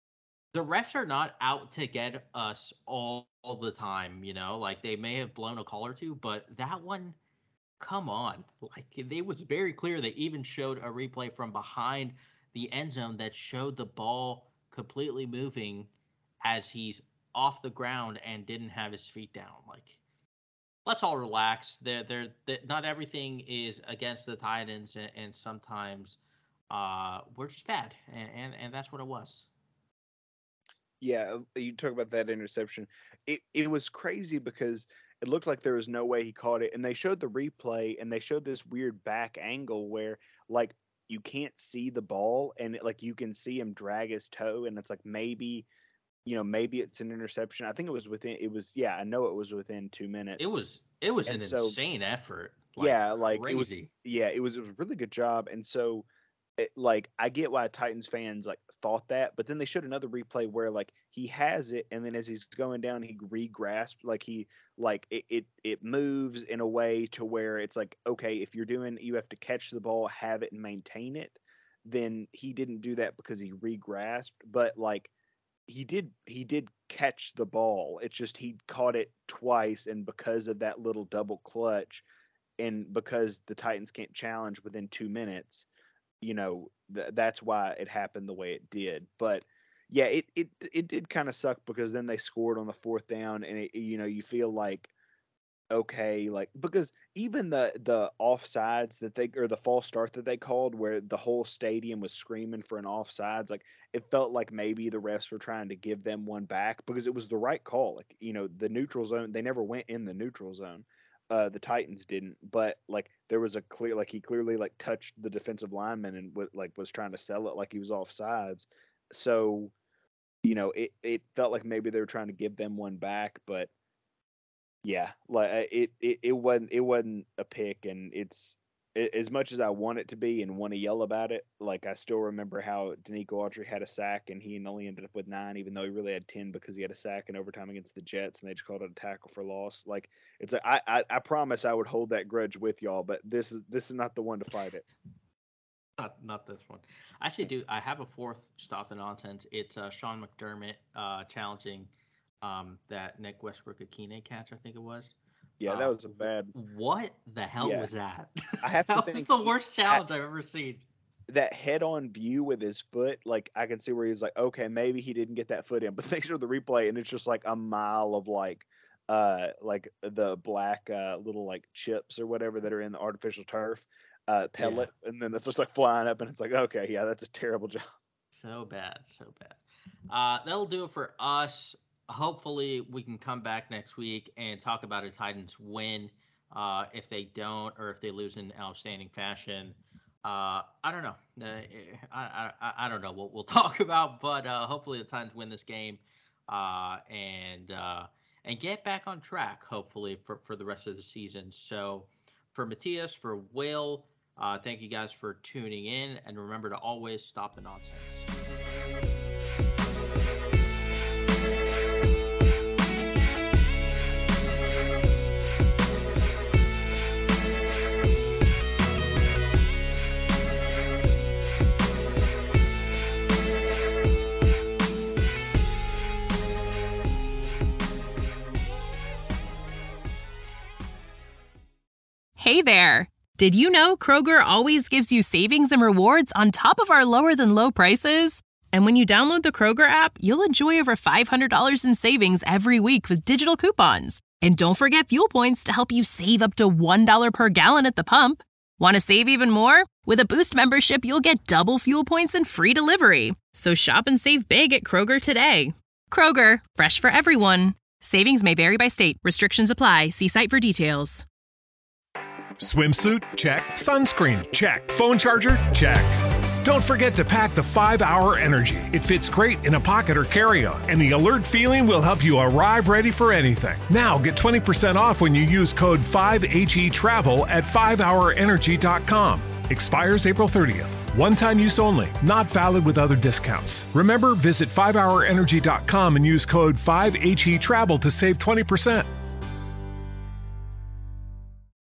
the refs are not out to get us all, all the time, you know, like they may have blown a call or two, but that one, come on. Like, it was very clear. They even showed a replay from behind the end zone that showed the ball completely moving as he's off the ground and didn't have his feet down. Like, let's all relax. They're, they're, they're not everything is against the Titans, and, and sometimes uh, we're just bad, and, and, and that's what it was. Yeah, you talk about that interception. It it was crazy because it looked like there was no way he caught it, and they showed the replay, and they showed this weird back angle where like you can't see the ball, and it, like you can see him drag his toe, and it's like maybe, you know, maybe it's an interception. I think it was within. It was yeah, I know it was within two minutes. It was it was And an so- insane effort. Like, yeah, like it was. crazy. Yeah, it was it was a really good job, and so it, like I get why Titans fans like thought that, but then they showed another replay where like he has it, and then as he's going down, he re-grasps, like he like it, it it moves in a way to where it's like, okay, if you're doing, you have to catch the ball, have it, and maintain it. Then he didn't do that because he re-grasped, but like he did he did catch the ball. It's just he caught it twice, and because of that little double clutch, and because the Titans can't challenge within two minutes, you know, th- that's why it happened the way it did. But yeah, it it it did kind of suck because then they scored on the fourth down, and it, you know, you feel like, okay, like because even the the offsides that they, or the false start that they called, where the whole stadium was screaming for an offsides, like it felt like maybe the refs were trying to give them one back because it was the right call. Like, you know, the neutral zone, they never went in the neutral zone. Uh, the Titans didn't, but like there was a clear, like he clearly like touched the defensive lineman and was like was trying to sell it like he was offsides. So, you know, it it felt like maybe they were trying to give them one back, but yeah, like it it it wasn't it wasn't a pick, and it's a- as much as I want it to be and want to yell about it. Like I still remember how Danico Autry had a sack and he only ended up with nine, even though he really had ten because he had a sack in overtime against the Jets, and they just called it a tackle for loss. Like it's like I I, I promise I would hold that grudge with y'all, but this is this is not the one to fight it. Not not this one. I actually do. I have a fourth stop the nonsense. It's uh, Sean McDermott uh, challenging um, that Nick Westbrook-Akine catch, I think it was. Yeah, that Uh, was a bad. What the hell Yeah. was that? I have to that think was the he- worst challenge I've ever seen. That head-on view with his foot, like I can see where he's like, okay, maybe he didn't get that foot in, but they show the replay and it's just like a mile of like, uh, like the black uh, little like chips or whatever that are in the artificial turf, uh, pellets, and then that's just like flying up, and it's like, okay, yeah, that's a terrible job. So bad, so bad. Uh, that'll do it for us. Hopefully, we can come back next week and talk about a Titans win. Uh, if they don't, or if they lose in outstanding fashion, uh, I don't know. Uh, I, I I don't know what we'll talk about, but uh, hopefully the Titans win this game uh, and uh, and get back on track. Hopefully for, for the rest of the season. So for Matthias, for Will, uh, thank you guys for tuning in, and remember to always stop the nonsense. Hey there! Did you know Kroger always gives you savings and rewards on top of our lower than low prices? And when you download the Kroger app, you'll enjoy over five hundred dollars in savings every week with digital coupons. And don't forget fuel points to help you save up to one dollar per gallon at the pump. Want to save even more? With a Boost membership, you'll get double fuel points and free delivery. So shop and save big at Kroger today. Kroger, fresh for everyone. Savings may vary by state. Restrictions apply. See site for details. Swimsuit? Check. Sunscreen? Check. Phone charger? Check. Don't forget to pack the five hour Energy. It fits great in a pocket or carry-on, and the alert feeling will help you arrive ready for anything. Now get twenty percent off when you use code five H E travel at five hour energy dot com. Expires April thirtieth. One-time use only. Not valid with other discounts. Remember, visit five hour energy dot com and use code five H E travel to save twenty percent.